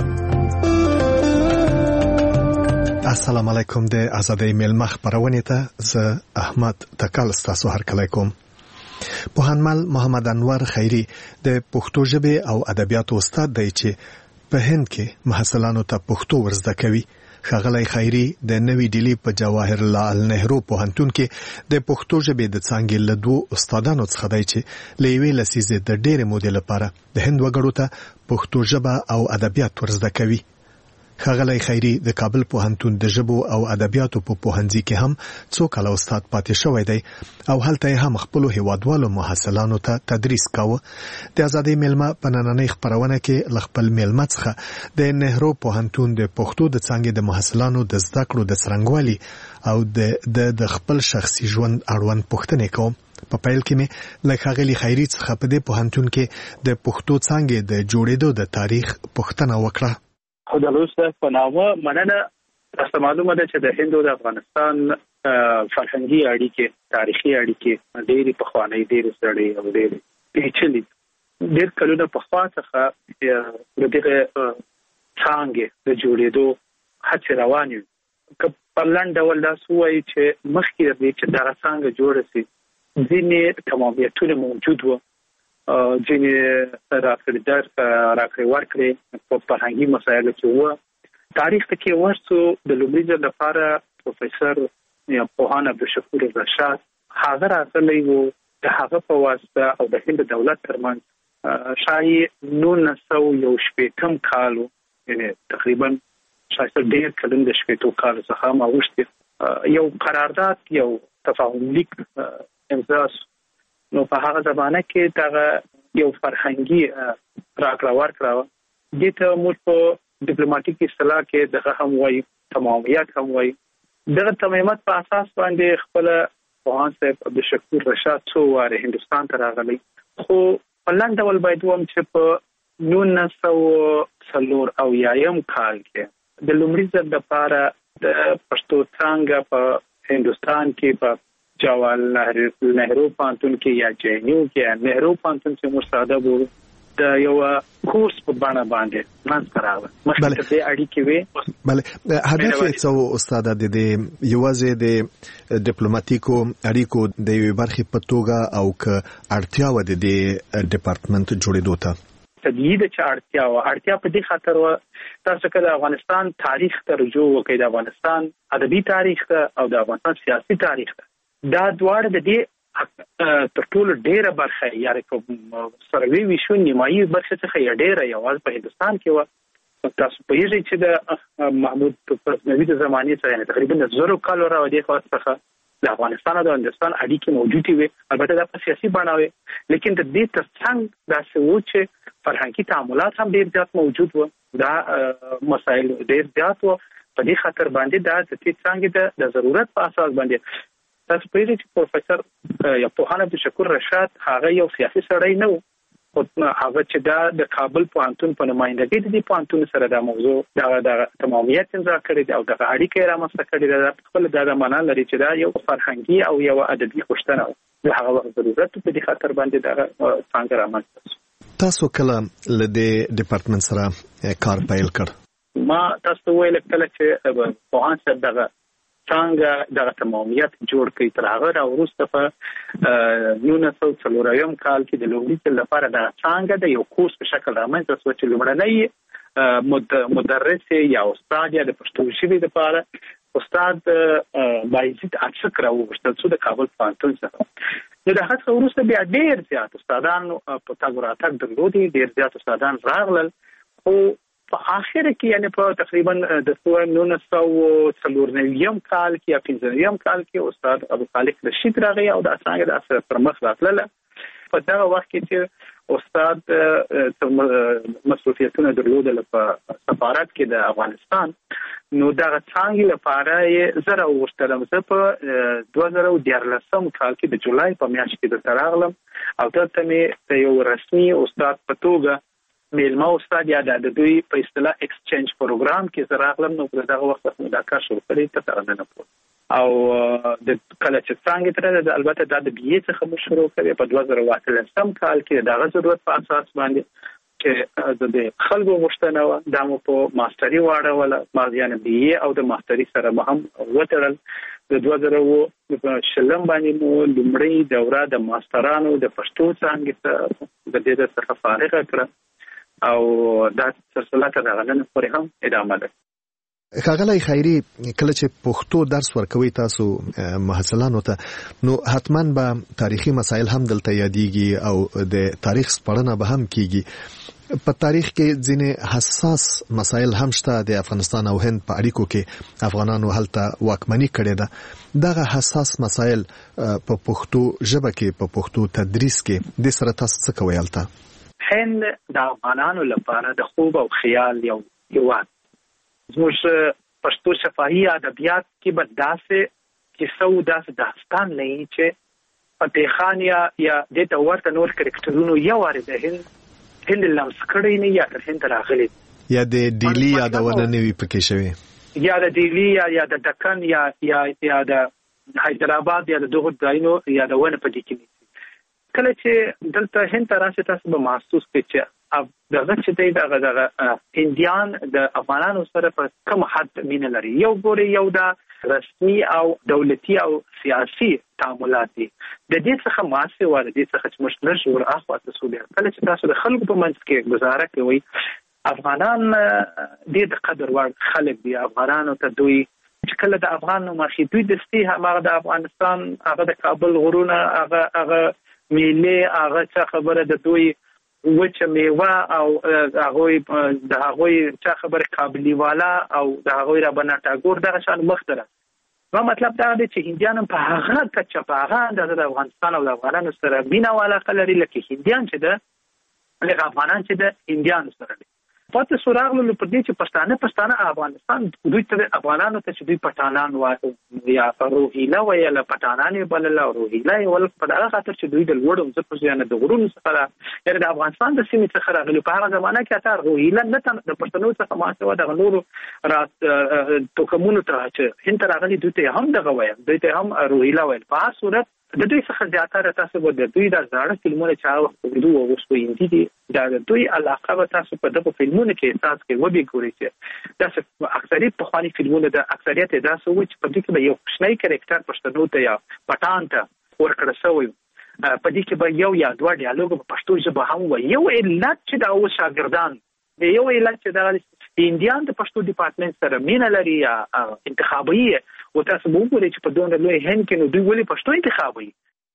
السلام علیکم. د آزادۍ میلمه خبرونه ته زه احمد تکل ستاسو هرکلی کوم. پوهنمل محمد انور خیری د پښتو ژبې او ادبیاتو استاد دی چې په هند کې محصلانو ته پښتو ورزده کوي. ښاغلی خیری د نوې ډیلي په جواهرلال نهرو پوهنتون کې د پښتو ژبې د څانګې له دوو استادانو څخه دی چې له یوې لسیزې د ډېرې مودې لپاره د هند وګړو ته پښتو ژبه او ادبیات ورزده کوي. ښاغلی خیری د کابل پوهنتون د ژبو او ادبیاتو په پوهنځي کې هم څو کاله استاد پاتې شوی دی او هلته یې هم خپلو هیوادوالو محصلانو ته تدریس کاوه. د آزادۍ میلمه په نننۍ خپرونه کې له خپل میلمه څخه د نهرو پوهنتون د پښتو د څانګې د محصلانو د زده کړو د څرنګوالي او د خپل شخصي ژوند اړوند پوښتنې کوم. په پیل کې مې له ښاغلي خیری څخه په دې پوهنتون کې د پښتو څانګې د جوړېدو د تاریخ پوښتنه وکړه. خو د روسته په نامه مننه. تاسو معلومه ده چې د هند او د افغانستان فرهنګي اړیکې، تاریخي اړیکې ډېرې پخوانۍ، ډېرې سړې او ډېرې پیچلې. ډېر کلونه پخوا څخه د دغه څانګې د جوړېدو هڅې روانې وي. که په لنډ ډول داسې ووایي چې مخکې د دې چې دغه څانګه جوړه سي ځینې تمامیتونه موجود وو، ځینې راکړې ورکړې په فرهنګي مسایلو کې وو. تاریخ ته کې ورسو د لومړي ځل لپاره پروفیسور یا پوهان عبدالشکور رشاد هغه راغلی وو. د هغه په واسطه او د هند دولت ترمنځ شایي 1960 کالو، یعنی تقریبا شاید ډېر کلن د 60 کالو څخه هم اوښتې یو قرارداد، یو تفاهم لیک امضا شو. نو په هغه زمانه کې دغه یو فرهنګي راکړه ورکړه دې ته موږ په ډیپلوماټیک اصطلاح کې دغه هم وایي، تمامیت هم وایي. دغه تمامیت په اساس باندې خپل پوهان صاحب عبدالشکور رشاد څو واره هندوستان ته راغلی. خو په لنډ ډول باید ووایم چې په 1940 کال کې د لومړي ځل لپاره د پښتو څانګه په هندوستان کې په جواهرلال نهرو پوهنتون کې یا جینیو کې یا نهرو پوهنتون چې مرساده وو د یو کورس په بڼه باندې منځ راغله. مخکې د اړیکې وي. بله، هدف یې څه و استاد؟ د یوازې د ډیپلوماټیکو اړیکو د یوې برخې په توګه او که اړتیا و د دې ډپارټمنټ جوړېدو ته؟ طبیعي ده چې اړتیا په دې خاطر و. تاسو که د افغانستان تاریخ ته رجوع وکړئ، د افغانستان ادبي تاریخ ته او د افغانستان سیاسي تاریخ ته، دا دواړه د دې تر ټولو ډېره برخه یعنې په سروي ویشو نیمایي برخه څخه یې ډېره یوازې په هندوستان کې وه. تاسو پوهېږئ چې د محمود غزنوي د زمانې څخه یعنې تقریبا د 1000 کالو راودې خوا څخه د افغانستان او د هندوستان اړیکې موجودې وې. البته دا په سیاسي بڼه وې، لیکن د دې تر څنګ داسې و چې فرهنګي تعاملات هم ډېر زیات موجود وو. دا مسایل ډېر زیات وو. په دې خاطر باندې دا د دې څانګې د ضرورت په اساس باندې تاسو پوهېږئ چې پروفیسور یا پوهان عبدالشکور رشاد هغه یو سیاسي سړی نه و. هغه چې دا د کابل پوهنتون په نمایندګۍ د دې پوهنتون سره دا موضوع دغه تمامیت امضا کړې ده او دغه اړیکه یې رامنځته کړې ده. خپل دا معنا لري چې دا یو فرهنګي او یو ادبي غوښتنه وه. د هغه وخت ضرورت په دې خاطر باندې دغه څانګه رامنځته شوه. تاسو کله له دې ډپارټمنټ سره کار پیل کړ؟ ما تاسو ویل کله چې پوهان صاحب دغه څنګه دغه تمامیت جوړ کړي، تر هغه راوروسته په 1940 کال کې د لومړي ځل لپاره دغه څانګه د یو کورس په شکل رامنځته شوه چې لومړنی مدرس یا استاد یا د پښتو ژبې لپاره استاد بایزید اڅک راوغوښتل شو د کابل پوهنتون څخه. نو د هغه څخه وروسته بیا ډېر زیات استادان په تګ راتګ درلودې، ډېر زیات استادان راغلل. خو په آخر کې یعنی په تقریبا د 1994 کال کې یا 95 کال کې استاد ابو خالق رشید راغی او د څنګه د اثر پر مخ راتله. په دا وخت کې چې استاد مسؤلیتونه درلودل په سفارت کې د افغانستان، نو دا څنګه لپاره زره وشتلم زه په 2013 کال کې د جولای په میاشت کې د تراغلم او دلته مې یو رسمي استاد په توګه میلمه استاد یا د دوی په اصطلاح ایکسچینج پروګرام کې زراغلم. نو په دغه وخت کې دا کار شروع کړی ته څنګه نه پوه او د کله چې څنګه تر البته دا د بي څخه شروع کړی په 2013 کال کې دغه ضرورت په اساس باندې چې د خلکو غوښتنه و دا مو په ماستري واړوله ما یعنی بي او د ماستري سره هم وتړل د 2010 باندې مو لومړی دوره د ماسترانو د پښتو څانګې ته د دې څخه فارغ کړه او دا سلسله تر هغه نه پورې هم ادامه ده. ښاغلی خیري کله چې پښتو درس ورکوي تاسو محصلانو ته نو حتما به تاریخي مسایل هم دلته یادېږي او د تاریخ سپړنه به هم کیږي. په تاریخ کې ځینې حساس مسایل هم شته. د افغانستان او هند په اړیکو کې افغانانو هلته واکمني کړې ده. دغه حساس مسایل په پښتو ژبه کې په پښتو تدریس کې د سره تاسو څه کوي هلته؟ هند د افغانانو لپاره د خوب او خیال یو هیواد. زموږ پښتو شفاهي ادبیات کې به داسې کیسو داسې داستان لري چې فتح خان یا د ورته نور کرکټرونو یو واره د هند لمس کړی نه یا تر هند راغلی یا د ډیلی یادونه نه وي پکې شوی یا د ډیلی یا د دکن یا د حیدرآباد یا د دغه ځایونو یادونه پدې کې کله چې دلته هند ته راشي تاسو به محسوس کړئ چې دغه چې دغه هندیان د افغانانو سره په کوم حد مینه لري. یو ګوري یو د رسمي او دولتي او سیاسي تعاملات دي. د دې څخه ماسه و د دې څخه چې مشترک ور اخوا تسول کله چې تاسو د خلکو په منځ کې گزاره کوي افغانان د قدر وړ خلک دي. افغانانو ته دوی چې کله د افغانانو مخې دوی دستي هغه د افغانستان هغه د کابل غرونه هغه میله هغه څه خبره د دوی وچه میوه او هغه چا خبر قابلی والا او د هغه ربنا ټاګور دغه شان مختره. نو مطلب دا دی چې هندیان په هغه کچه په هغه د افغانستان او د افغانانو سره مینا والا لري لکه هندیان چې د لکه افغانان چې د هندیان سره دي. پاتې سوراغلو په دې چې پښتانه افغانستان دوی ته افغانانو ته چې دوی پټانان وایي یا روهیلا وایي له پټانانې بل له روهیلا ول په دغه خاطر چې دوی د لوړو ځکه چې نه د غرونو څخه یعنی د افغانستان د سیمې څخه راغلي په هغه زمانہ کې اته روهیلا نه د پښتنو څخه ماسه د غنورو رات توکمونو ته چې هند راغلي دوی ته هم دغه وایي دوی ته هم روهیلا وایي. په هر صورت د دوی څخه زیاتره تاسو به د دوی د زړه فلمونه چې هغه دوی وغوښتو دي دا د دوی علاقه به تاسو په دغه فلمونو کې احساس کې وبي ګورئ چې تاسو اکثریت په خواني فلمونو د اکثریت تاسو و چې په دې کې به یو شنای کریکټر پښتنو ته یا پټان ته ورکړل شوی په دې کې به یو یا دوه ډیالوګ په پښتو ژبه هم و یو علت چې دا و شاګردان د یو علت چې د انډیان د پښتو ډپارټمنټ سره مینه لري یا انتخابي او تاسو وګورئ چې په دونه لوی هند کې نو دوی ولې پښتو انتخابي.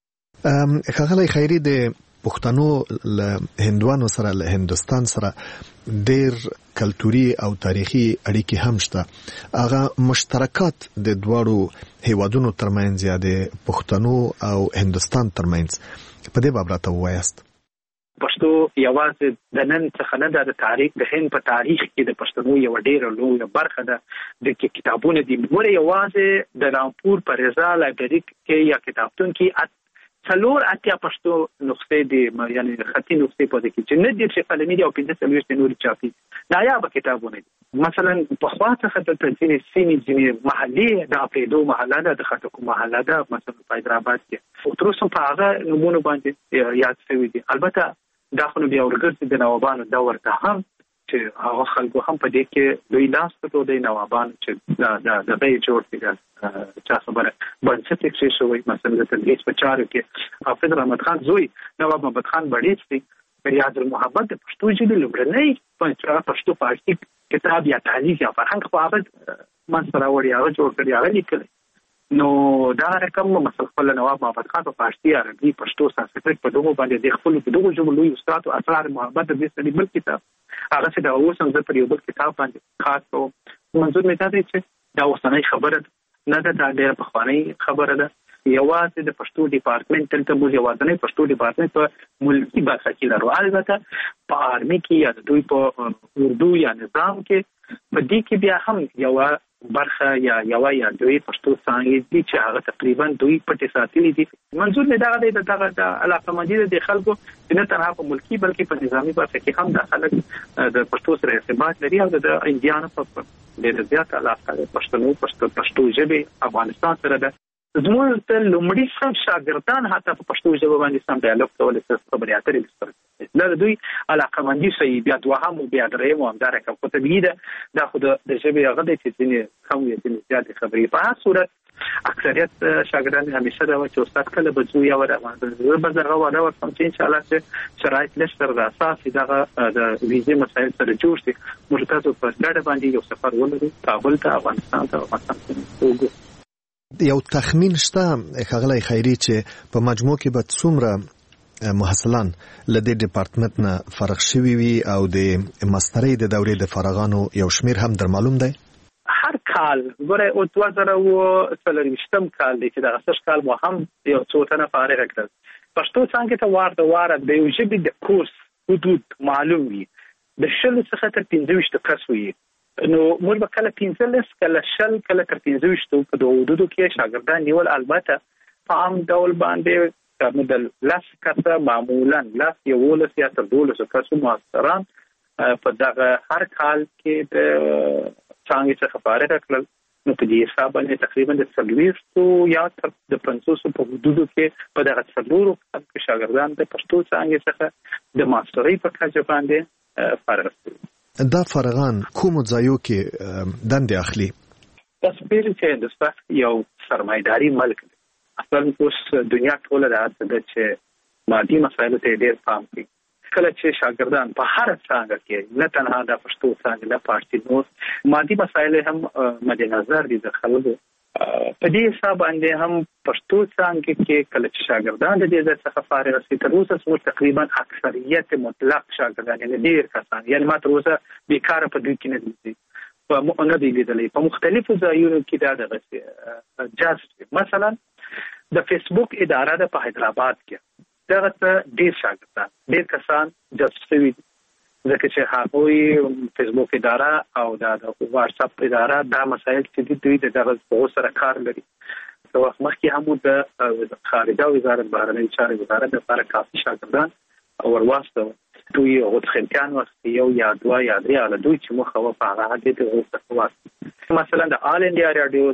ښاغلی خیري د پښتنو له هندوانو سره له هندستان سره ډېر کلتوري او تاریخي اړیکې هم شته. هغه مشترکات د دواړو هیوادونو ترمنځ یا د پښتنو او هندستان ترمنځ په دې باب راته ووایاست. پښتو یوازې د نن څخه نه د تاریخ د هند په تاریخ کې د پښتنو یو ډېر لوی برخه ده. د کتابونو دی ګوره یوازې د رامپور په رضا لایبرری کې یا کتابتون کې څلور اتیا پښتو نسخې دي یعنی خطي نسخې پاتې کې چې نه دي چې قلمي دي او 15 نور چاپي نایاب کتابونه دي. مثلا په خواته خطر ځینې سیمې محلي د اپریدو محله ده د خټکو محله ده مثلا په حیدرآباد کې او تر اوسه په هغه نمونه باندې یاد شوی دي. البته دا خو بیا ورګرځي د نوابانو دور ته هم چې هغه خلکو هم په دې کې دوی لاس په دوی نوابان چې د دې جوړ کړي چا خبره بنسټ کې شوی مثلا د تدریس په چارو کې حافظ رحمت خان زوی نواب محمد خان بړیڅ ریاض المحبت د پښتو ژبې لومړنی پښتو فارسی کتاب یا تحلیل یا فرهنګ په هغه منځ راوړی هغه جوړ کړی هغه لیکل نو دا رقم مثلا خپل نواب محمد خان په فارسی عربي پښتو سانسکریت په دغه باندې د خپل په دغه ژبه لوی استاد او اسرار محبت د دې بل کتاب هغه چې دا اوسم زه پر یو بل کتاب باندې خاص او منظور مې دا دی چې دا اوسنۍ خبره نه ده دا ډېره پخوانۍ خبره ده. یوازې د پښتو ډپارټمنټ تلته موږ یوازې پښتو ډپارټمنټ په ملکی برخه کې لرو. البته په آرمي کې یا دوی په اردو یا نظام کې په دې کې بیا هم یو برخه یا دوی پښتو څانګې دي چې هغه تقریبا دوی پټې ساتلې دي. منظور مې دا دی د علاقمندي د خلکو نه تنها په ملکی بلکې په نظامی برخه کې هم د خلک د پښتو سره ارتباط لري او د انډیانو په ډېر زیات علاقه د پښتو ژبې افغانستان سره ده. زموږ ته لومړي سم شاګردان حتی په پښتو ژبه باندې سم ډیالوګ کولای شي خبرې اترې وکړي. دا د دوی علاقمندي صحیح بیا دوهم بیا دریم هم دا رقم خو طبیعي ده دا خو د ژبې هغه دی چې ځینې کم وي ځینې زیاتې خبرې په هر صورت اکثریت شاګردان همیشه دا چې استاد کله به ځو یا ورغله به دغه وعده ورکوم چې انشاءالله چې شرایط لږ تر د اساسي دغه د ویزې مسایل سره جوړ شي موږ تاسو په ګډه باندې یو سفر ولرو کابل ته افغانستان ته وګورو. یو تخمین شته ښاغلی خیري چې په مجموع کې به څومره محصلان له دې ډپارټمنټ نه فارغ شوي وي او د ماسترۍ د دورې د فارغانو یو شمیر هم در معلوم دی؟ هر کال ګوره او 2023 کال دی چې د غسش کال مو هم یو څو تنه فارغ کړل. پښتو څنګه ته واره د یو ژبې د کورس حدود معلوم وي د شل څخه تر 15 کس وي نو موږ به کله 15 کله شل کله تر 15 په د حدودو کې شاګردان نیول البته په عام ډول باندې مدل لاس کسه معمولا لاس یو ولس یا تر 12 کسو ماستران په دغه هر کال کې د څنګه څخه فارغ کړل نو په دې حساب باندې تقریبا د 30 یا تر د 500 په حدودو کې په دغه 30 کې شاګردان د پښتو څنګه څخه د ماسترۍ په کچه باندې فارغ شول. دا فارغان کوم ځایو کې دندې اخلي؟ تاسو پیل چې هندوستان یو سرمایداري ملک دی. اصلا اوس دنیا ټوله راځي چې مادي مسایلو ته ډېر پام کوي. کله چې شاګردان په هر څانګه کې نه تنها د پښتو څانګه نه پاتې نور مادي مسایل هم مد نظر دي د خلکو په دې حساب باندې هم پښتو څانګه کې کله چې شاګردان د دې څخه فارغ شي تر اوسه څو تقریبا اکثریت مطلق شاګردان یعنی ډېر کسان یعنی ما تر اوسه بیکاره په دوی کې نه دي په نه دی لیدلې په مختلفو ځایونو کې دا د جاست مثلا د فیسبوک اداره د په حیدرآباد کې دغه ډېر شاګردان ډېر کسان جذب شوي ځکه چې هغوی فیسبوک اداره او د واتس اپ اداره دا مسایل چې دوی دغه سره کار لري. د وخت مخکې هم د خارجه وزارت بهرنۍ چارې وزارت لپاره کافي شاګردان ورواستوه دوی غوښتنکان وخت یو یا دوه یا درې على دوی چې مخه په هغه کې د غوښتنه مثلا د آل انډیا رادیو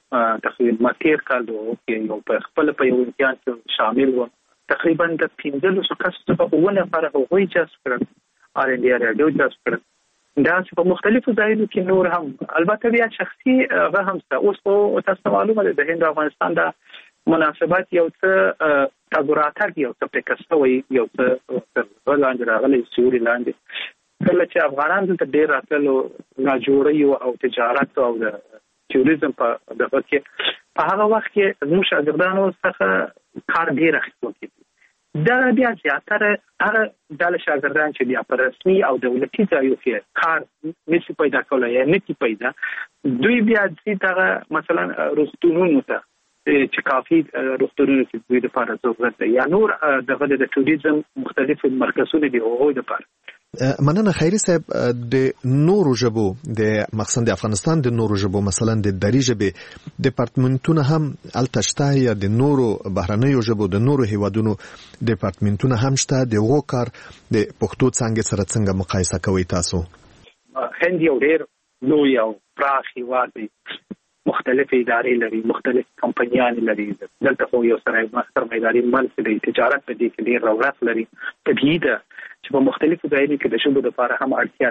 د تقریبا ماتیر کال یو په خپل په یو امتحان کې شامل و تقریبا د 15 کسو په ونه فرق وغوي جذب کړل آل انډیا رادیو جذب کړل دا چې په مختلفو ځایونو کې نور هم البته بیا شخصي هغه هم اوس په تاسو معلومه ده د هند افغانستان د مناسبات یو څه تګوراتګ یو څه پکستوي یو څه ولانډ راغلي سوري لاندې کله چې افغانان ته ډېر راتلو ناجوړي او تجارت او د ټوریزم په دغه کې په هغه وخت کې موږ شاګردانو څخه کار ډېر اخیستل کېږي دا بیا زیاتره هغه ډله شاګردان چې بیا په رسمي او دولتي ځایو کې کار نشي پیدا کولای یا نشي پیدا دوی بیا دغه مثلا روغتونونو ته چې کافي روغتونونو کې دوی د لپاره ضرورت دی یا نور دغه د ټوریزم مختلف مرکزونه دي هغوی لپاره. مننه خیري صاحب د نورو ژبو د مخصوصا د افغانستان د نورو ژبو مثلا د دری ژبې ډپارټمنټونه هم التشته یا د نورو بهرنیو ژبو د نورو هیوادونو ډپارټمنټونه هم شته د وګ کار د پښتو څنګه سره څنګه مقایسه کوي تاسو؟ هند یو ډېر لوی او پراخ هیواد دی مختلف ادارې لري مختلف کمپنیان لري دلته خو یو سرمایداري ملک دی تجارت په دې کې ډېر رونق لري طبیعي ده چې په مختلفو ځایونو کې د ژبو لپاره هم اړتیا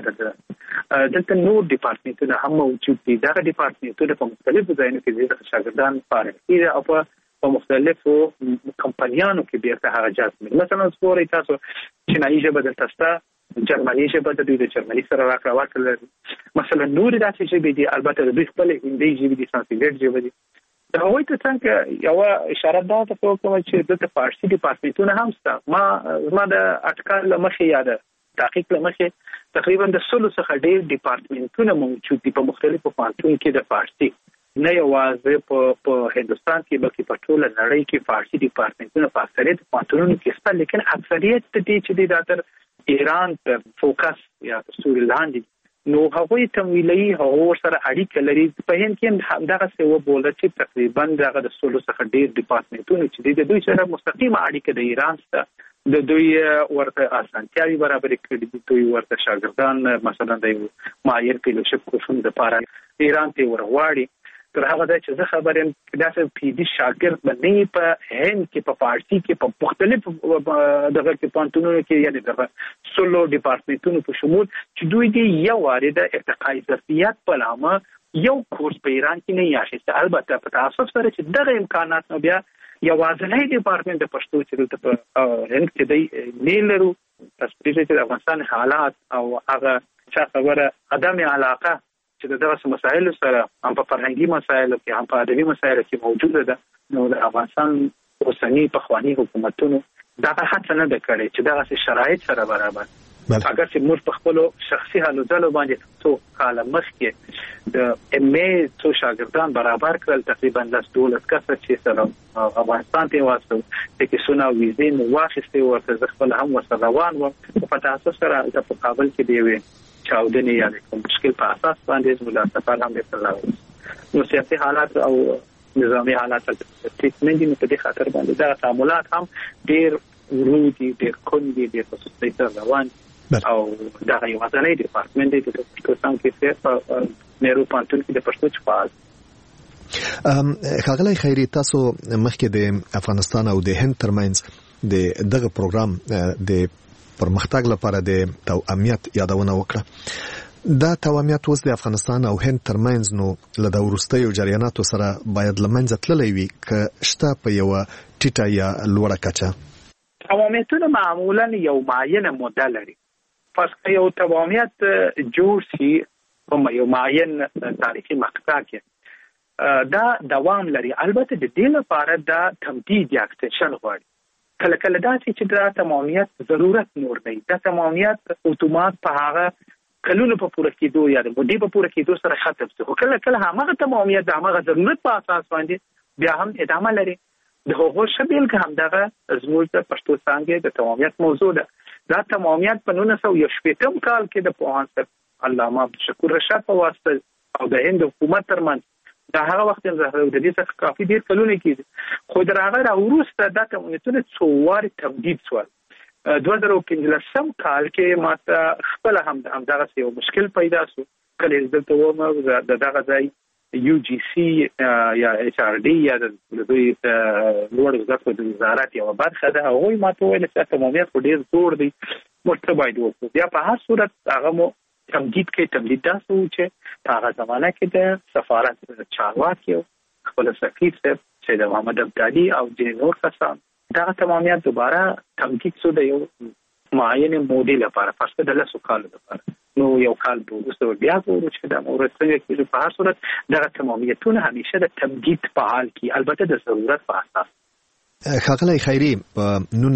ده دلته نور ډپارټمنټونه هم موجود دي دغه ډپارټمنټونه په مختلفو ځایونو کې د شاګردان فارغ دي او په مختلفو کمپنیانو کې بیرته هغه جذب مثلا سپوري تاسو چینایي ژبه دلته شته جرمني ژبه د دوی د جرمني سره راکړه ورکړل مثلا نور داسې ژبې دي البته د دوی خپل هندي ژبې دي سانسکریټ ژبه دي دا هغوی ته څنګه یو اشاره دا ته کوم چې دلته فارسي ډپارټمنټونه هم شته ما د اټکل له مخې یا د تحقیق له مخې تقریبا د 16 څخه ډېر ډپارټمنټونه موجود دي په مختلفو پوهنتونونو کې د فارسي نه یوازې په هندوستان کې بلکې په ټوله نړۍ کې فارسي ډپارټمنټونه په اکثریت پوهنتونونو کې شته لیکن اکثریت د دې چې د تر ایران په فوکس یا سوري لاندې نو هغوی تمویلي هغو سره اړیکه لري په هند کې هم دغه څه وبوله چې تقریبا دغه د 16 څخه ډېر ډپارټمنټونه چې د دوی سره مستقیمه اړیکه د ایران سره د دوی ورته اسانتیاوي برابرې کړي دي دوی ورته شاګردان مثلا د ماهر فیلوشپ کورسونو لپاره ایران ته ورغواړي تر هغه ځای چې زه خبر یم داسې پیډي شاګرد باندې په هند کې په فارسي کې په مختلف دغه کې پانتونو کې یعنی دغه سولو ډپارټمنټونو په شمول چې دوی دې یو واره د ارتقای ظرفیت په نامه یو کورس په ایران کې نه یاشته. البته په تاسو سره چې دغه امکانات نو بیا یوازې ډپارټمنټ د پښتو چې په هند کې دی نه لرو. تاسو پرې چې د افغانستان حالات او هغه څه خبره عدم علاقه چې دغه مسایل سره هم په فرهنګي مسایلو کې هم په ادبي مسایلو کې موجوده ده، نو د افغانستان اوسنی پخوانی حکومتونو دغه هڅه نه ده کړې چې دغه شرایط سره برابر. اگر چې موږ په خپل شخصي حالو ځلو باندې څو کال مخکې د ام ای څو شاګردان برابر کړل، تقریبا 12 کسه چې سره افغانستان ته واسطه د کیسونه ویزې نو واخیستې ورته خپل هم وسره روان و په تاسو سره د کابل کې دی چاودنې یا کوم مشکل په اساس باندې ملاقات هم وکړل. نو سیاسي حالات او نظامی حالات ټریټمنټ نه په دې خاطر باندې دا تعاملات هم ډېر ورودي ډېر کوندي ډېر په سیستم روان او دا یو ځانګړی ډپارټمنټ دی د پښتو څنګه په نهرو پانتون کې د پښتو چپاز. ښاغلی خیري، تاسو مخکې د افغانستان او د هند ترمنځ د دغه پروګرام د پرمختګ لپاره د توأمیت یادونه وکړه. دا توأمیت اوس د افغانستان او هند ترمنځ نو له د وروستیو جریاناتو سره باید له منځه تللی وي که شته په یوه ټیټه یا لوړه کچه؟ توأمیتونه معمولا یو معینه موده لري. پس که یو توأمیت جوړ شي په یو معین تاریخي مقطع کې دا دوام لري. البته د دې لپاره دا تمدید یا اکستنشن غواړي. کله کله داسې چې دا تمامیت ضرورت نور دی، دا تمامیت اتومات په هغه کلونو په پوره کېدو یا د مودې په پوره کېدو سره ختم شي، خو کله کله همغه تمامیت د همغه ضرورت په اساس باندې بیا هم ادامه لري. د هغو ښه بېلګه همدغه زموږ د پښتو څانګې د تمامیت موضوع ده. دا تمامیت په 1960 کال کې د پوهاند صاحب علامه عبدالشکور رشاد په واسطه او د هند حکومت ترمنځ دا هغه وخت د دې څخه کافي ډیر کلونه کېږي، خو د هغه وروسته دا تمامیتونه څو وارې تمدید شول. 2015 کال کې ماته خپل هم دغه یو مشکل پیدا شو. کله دلته ومه دغه ځای یو جی سی یا ایچ آر ډي یا د دوی لوړ زده کړو د وزارت یو برخه ده. هغوی ماته ویل چې تمامیت خو ډېر زوړ دی، موږ څه باید وکړو. بیا په هر صورت هغه مو تمدید کې تمدید داسې و چې په هغه زمانه کې د سفارت چارواکي خپل سفیر صاحب سید محمد ابدالي او ځینې نور کسان دغه تمامیت دوباره تمدید شو د یو معین مودې لپاره، پس د 10 کالو لپاره. نو یو کال وروسته بیا ګورو چې دا مورد څنګه کېږي. په هر صورت دغه تمامیتونه همیشه د تمدید په حال کې، البته د ضرورت په اساس. ښاغلی خیري، په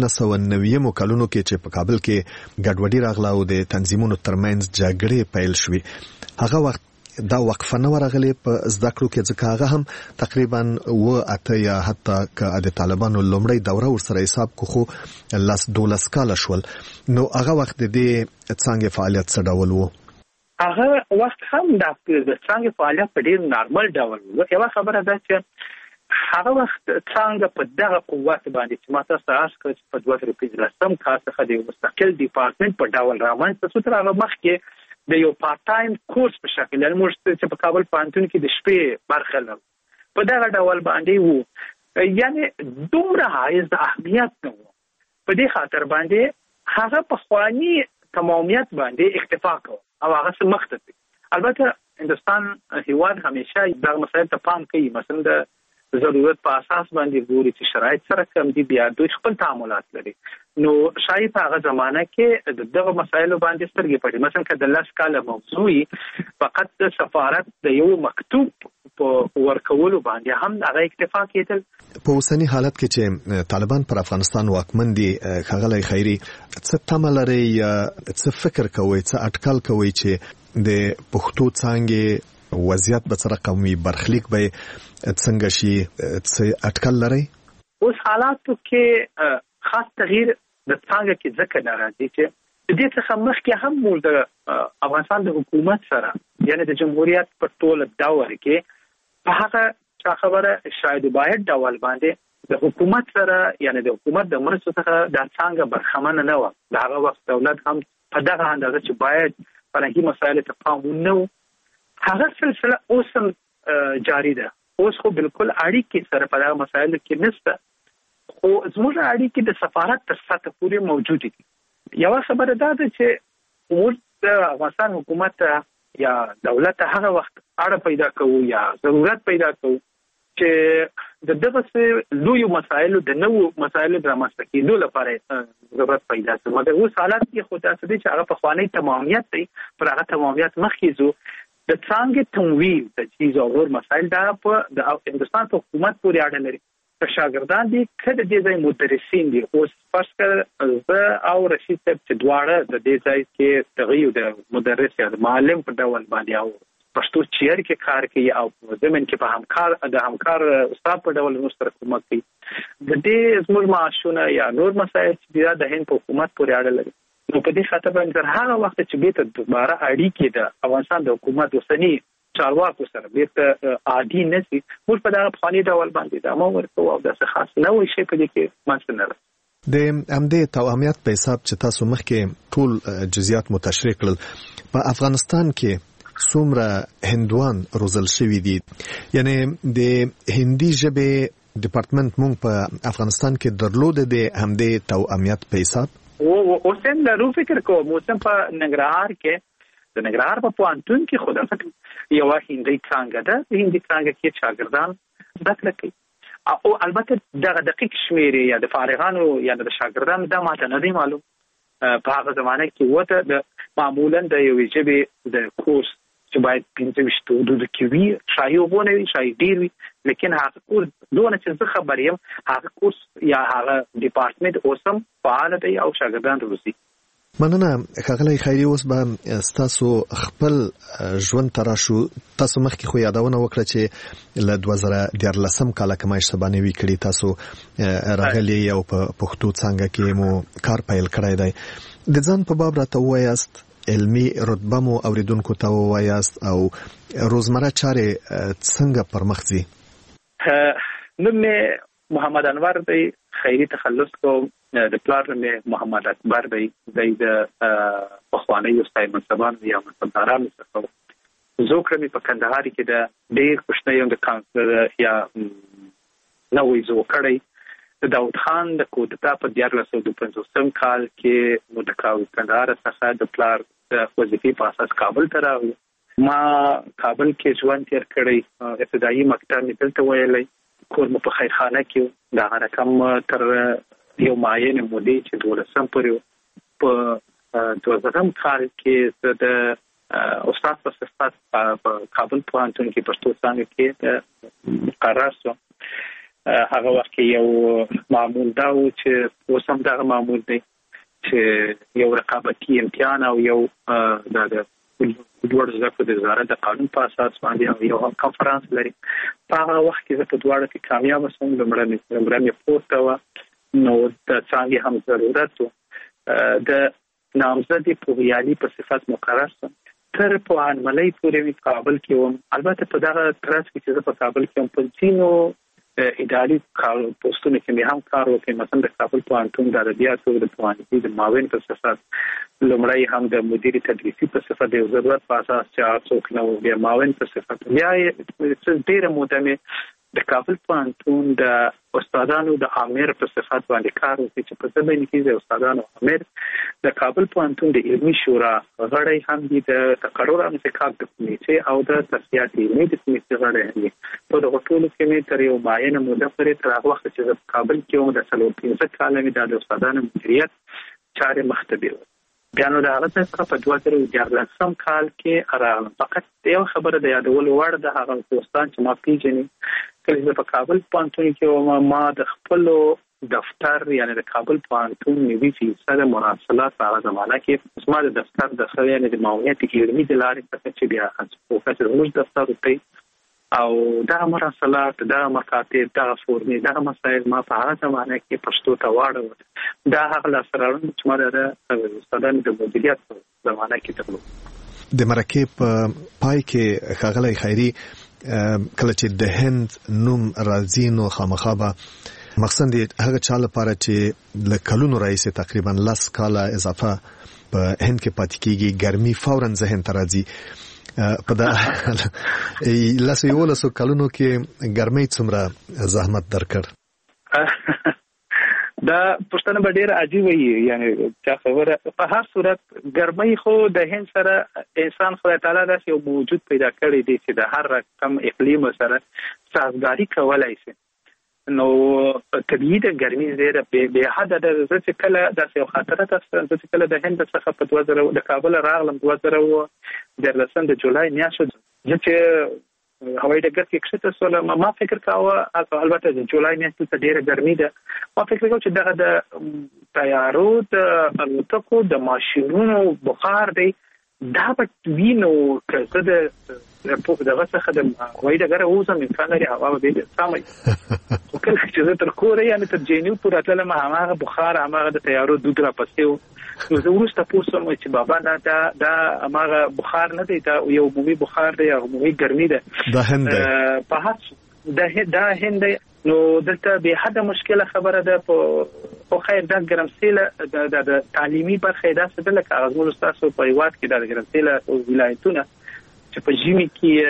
1990 کلونو کې چې په کابل کې ګډوډي راغله او د تنظیمونو ترمنځ جګړې پیل شوې، هغه وخت دا وقفه نه ورغلې په زده کړو کې، ځکه هغه هم تقریبا 8 یا حتی که د طالبانو لومړی دوره ورسره حساب کو خو 12 کاله شول. نو هغه وخت د دې څنګه فعالیت څه ډول و؟ هغه وخت هم د څنګه فعالیت په ډیر نارمل ډول و. یو خبره ده چې هغه وخت څنګه په دغه قوت باندې چې ماته تاسو کړ په 2015 کال څخه د مستقل ډپارټمنټ په ډول رامنځته شو. تر هغه مخکې د یو پارت ټایم کورس په شکل یعنی موږ چې په کابل پوهنتون کې د شپې برخه لرو په دغه ډول باندې وو، یعنی دومره حایز د اهمیت نه وو. په دې خاطر باندې هغه په خواني تمامیت باندې اکتفا کوي او هغه څه مخته دي. البته هندستان هیواد همیشه دغه مسایل ته پام کوي، مثلا د ضرورت په اساس باندې ګوري چې شرایط سره کم دي، بیا دوی خپل تعاملات لري. نو شاید په هغه زمانه کې دغه مسایلو باندې سترګې پټې، مثلا که د 10 کاله موضوعي فقط د سفارت د یو مکتوب په ورکولو باندې هم هغه اکتفا کېدل. په اوسنی حالت کې چې طالبان پر افغانستان واکمن دي، ښاغلی خیري، څه تمه لرئ یا څه فکر کوئ، څه اټکل کوئ چې د پښتو څانګې وضعیت به څه رقم وي، برخلیک به څنګه شي، څه اټکل لرئ؟ اوس حالاتو کې خاص تغییر د څنګه کې ځکه ناراضي چې د دې څخه مخکې هم موږ د افغانستان د حکومت سره یعنی د جمهوریت په ټول دور کې په هغه خبره شاید باید ډول باندې د حکومت سره یعنی د حکومت د مرستو څخه د څنګه برخمن نه و. د هغه وخت دولت هم په دغه اندازه چې باید فرهنګي مسایل ته پام ونه و. هغه سلسله اوس هم جاری ده. اوس خو بالکل اړیکې سره په دغه مسایلو کې نشته، خو زموږ اړیکې د سفارت تر سطح پورې موجود دي. یو خبره دا ده چې موږ د افغانستان حکومت یا دولت هغه وخت اړه پیدا کوو یا ضرورت پیدا کوو چې د دغه لوی مسایلو د نوو مسایلو د رامنځته کېدو لپاره ضرورت پیدا شي. مګر اوس حالات کې خو تاسو دې چې هغه په خواني تمامیت دی، پر هغه تمامیت مخکې زو د څنګه تمویل د چیز او نور مسایل دا په د هندستان په حکومت پورې اړه لري. شاګردان دي کله د دې مدرسین دي. اوس فرض کړه زه او رشید صاحب چې دواړه د دې ځای کې تغیر د مدرس یا د معلم په ډول باندې او پښتو چیر کې کار کوي او زمين کې په همکار استاد په ډول موږ سره کومک کوي. د دې زموږ معاشونه یا نور مسایل چې د هند په حکومت پورې اړه لري، نو په دې خاطر باندې تر هغه وخت چې بیرته دوباره اړیکې د افغانستان د حکومت اوسنی چارواکو سره بیرته عادي نشي، موږ په دغه افغاني ډول باندې دا مو ورته او داسې خاص نه وي شي په دې کې مانځ نه د امدې تواميت په حساب چې تاسو مخکې ټول جزئیات متشریح کړل. په افغانستان کې څومره هندوان روزل شوي دي؟ یعنی د هندي ژبې ډپارټمنټ مونږ په افغانستان کې درلود د همدې تواميت په حساب اوس هم لرو فکر کوم. اوس هم په ننګرهار کې د ننګرهار په پوهنتون کې خو دغه یو هندي څنګه ده، د هندي څنګه کې شاګردان زده کړه کوي او البته دغه دقیق شمیر یا د فارغانو یا د شاګردانو دا ماته نه دی معلوم. په هغه زمانه کې وته د معمولا د یو ژبې د کورس چې باید 15 حدود کې وي، شایي وګونه وي، شایي ډیر وي، لیکن هغه کورس دونه چې زه خبر یم هغه کورس یا هغه ډپارټمنټ اوسم فعال دی او شاګردان روزي. مننه ښاغلی خیري. اوس به ستاسو خپل ژوند تراشو. تاسو مخکې خو یادونه وکړه چې له 2014 کال کمای شبانه وی کړی تاسو راغلی او په پښتو څنګه کې مو کار پیل کړی دی. د ځان په باب راته وایاست، علمي رتبه مو اوریدونکو ته وایاست او روزمره چارې څنګه پرمخ ځي؟ نوم محمد انور دی، خیري تخلص کوم. د پلار نوم محمد اکبر دی، د پخوانی استاد منصبان یا منصبداران څخه زوکره می په کندهار کې د ډېر خوشنۍ د کانسلر یا نوې زوکړی د داود خان د کودتا په 1950 کال کې نو د کندهار څخه د پلار د وظیفې په اساس کابل ته راغلی. ما کابل کې ژوند تیر کړی، ابتدایي مکتب مې دلته ویلی، کور مو په خیرخانه کې دا رقم تر یو معین مودې چې 12 پورې په 2000 کال کې د استاد په صفت په کابل پوهنتون کې پښتو څانګه کې مقرر شو. هغه وخت کې یو معمول دا و چې اوسم دا معمول دی چې یو رقابتي امتحان او یو د دوړ زده د وزارت د قانون په اساس باندې یو کانفرنس لري. په هغه وخت کې زه په دواړو کې کامیاب شوم. لومړی پورته و نو د څنګه هم ضرورت د نامزدي پوهیالي په صفت مقرر شوم. تر پوهنملۍ پورې کابل کې وم. البته په دغه ترڅ کې چې په کابل کې هم په ځینو اداري پوسټونو کې مې هم کار وکړ. مثلا د کابل پوهنتون د ادبیاتو د پوهنځي د معاون په صفت، لومړی هم د مدیر تدریسي په صفت د ضرورت په اساس چې څوک نو بیا معاون په صفت، بیا ډېر موده مې د کابل پوهنتون د استادانو د امیر په صفت باندې کار وکړ چې په زمين کې د استادانو امیر د کابل پوهنتون د علمي شورا غړی هم دي، د تقرر انتخاب د کمیټې او د تصفیات علمي د کمیټې غړی هم دي. په دغه ټولو کې مې تر یو معینه موده پورې تر هغه وخت چې د کابل کې وم د 15 کال مې د استادانو مدیریت چارې مختبر. بیا نو د هغه څخه په 2014 کال کې راغلم. فقط یو خبره د یادول وړ د هغه دوستان چې ما پیژني، کله چې په کابل پوهنتون کې ما د خپل دفتر یعنی د کابل پوهنتون نوي فیصد مراسلات په هغه زمانه کې زما د دفتر د خلک یعنی د معاونیت علمي د لارې څخه چې بیا پروفیسور موږ دفتر ته او دا مراسلات، دا مکاتب، دا فورمې، دا مسایل ما په هغه زمانه کې پښتو ته واړول. دا هغه لاسرانو چې ما د استادانو د مدیریت په زمانه کې درلود. د مرکې په پای کې ښاغلی خیري کله چې د هند نوم راځي نو خامخا به مقصد هغه چا لپاره چې له کلونو راځي تقریبا 10 کاله اضافه په هند کې پاتې کیږي ګرمي فورا ذهن ته راځي. په دا لاسو کلونو کې ګرمۍ څومره زحمت درکړ؟ دا پښتنه به ډېر عجیب وي، یعنی چا خبره په هر صورت ګرمۍ خو د هند سره انسان خدای تعالی داسې یو موجود پیدا کړی دی چې د هر رقم اقلیم سره سازګاري کولای شي. نو طبیعي د ګرمۍ ډېره بې حده ده. زه چې کله داسې یو خاطره درته زه چې کله د هند څخه په 2000 د کابل راغلم 2014 د جولای میاشت زه چې هوایي ډګر کې کښته شولم، ما فکر کاوه البته د جولای میاشت ته ډېره ګرمي ده، ما فکر کاوه چې دغه د طیارو د الوتکو د ماشینونو بخار دی دا به وي. نو که زه دغه څخه د هوایي ډګره ووځم امکان لري هوا به ډېره سمه وي. خو کله چې زه تر کوره یعنې تر جینیو پورې تللم هماغه بخار هماغه د طیارو دود راپسې و. نو زه وروسته پوه شوم چې بابا دا هماغه بخار نه دی، دا یو عمومي بخار دی، عمومي ګرمي ده. دا هند دی په هڅ دا هند دی. نو دلته بې حده مشکله خبره ده. خو خیر دا ګرمسېله د تعلیمي برخه یې داسې ده لکه هغه زموږ ستاسو په هېواد کې دا د ګرمسېله ولایتونه چې په ژمي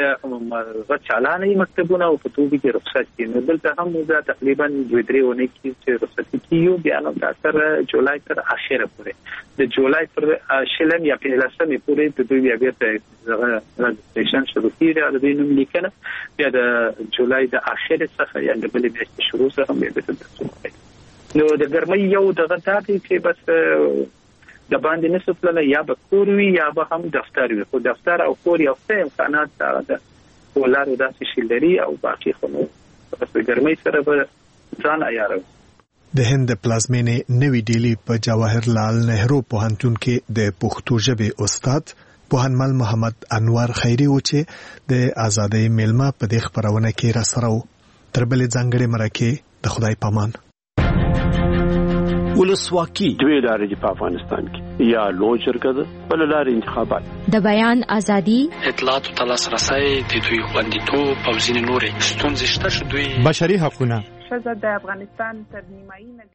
کې چالانه وي مکتبونه او په دوبي کې رخصت کړي. نو دلته هم دا تقریبا 2-3 اونۍ کې چې رخصتي کېږي بیا نو دا تر جولای تر اخره پورې د جولای پر 20 یا 15 پورې د دوی بیا بیرته رجسټریشن شروع کېږي د دوی نوم لیکنه بیا د جولای د اخره څخه یا د بلې میاشتې شروع څخه بیا بیرته. نو د ګرمۍ یو دغه دا دی چې بس د باندې نسو تللی یا به کور وي یا به هم دفتر وي، خو دفتر او کور یو څه امکانات دغه ده ولارو داسې شي لري او باقي خو نو بس د ګرمۍ سره به ځان عیاروي. د هند پلازمینې نوې ډیلي په جواهر لال نهرو پوهنتون کې د پښتو ژبې استاد پوهنمل محمد انور خیری و چې د آزادۍ میلمه په دې خپرونه کې راسره و. تر بلې ځانګړې مرکې د خدای پامان. ولسواکي دوی لارې دي په افغانستان کې، یا لوی شرکت بل لارې انتخابات، د بیان ازادي، اطلاعات او لاسرسي د دوی خوندیتوب او ځینې نورې ستونزې شته. دوی بشري حقوقونه ښځه د افغانستان تر نیمایي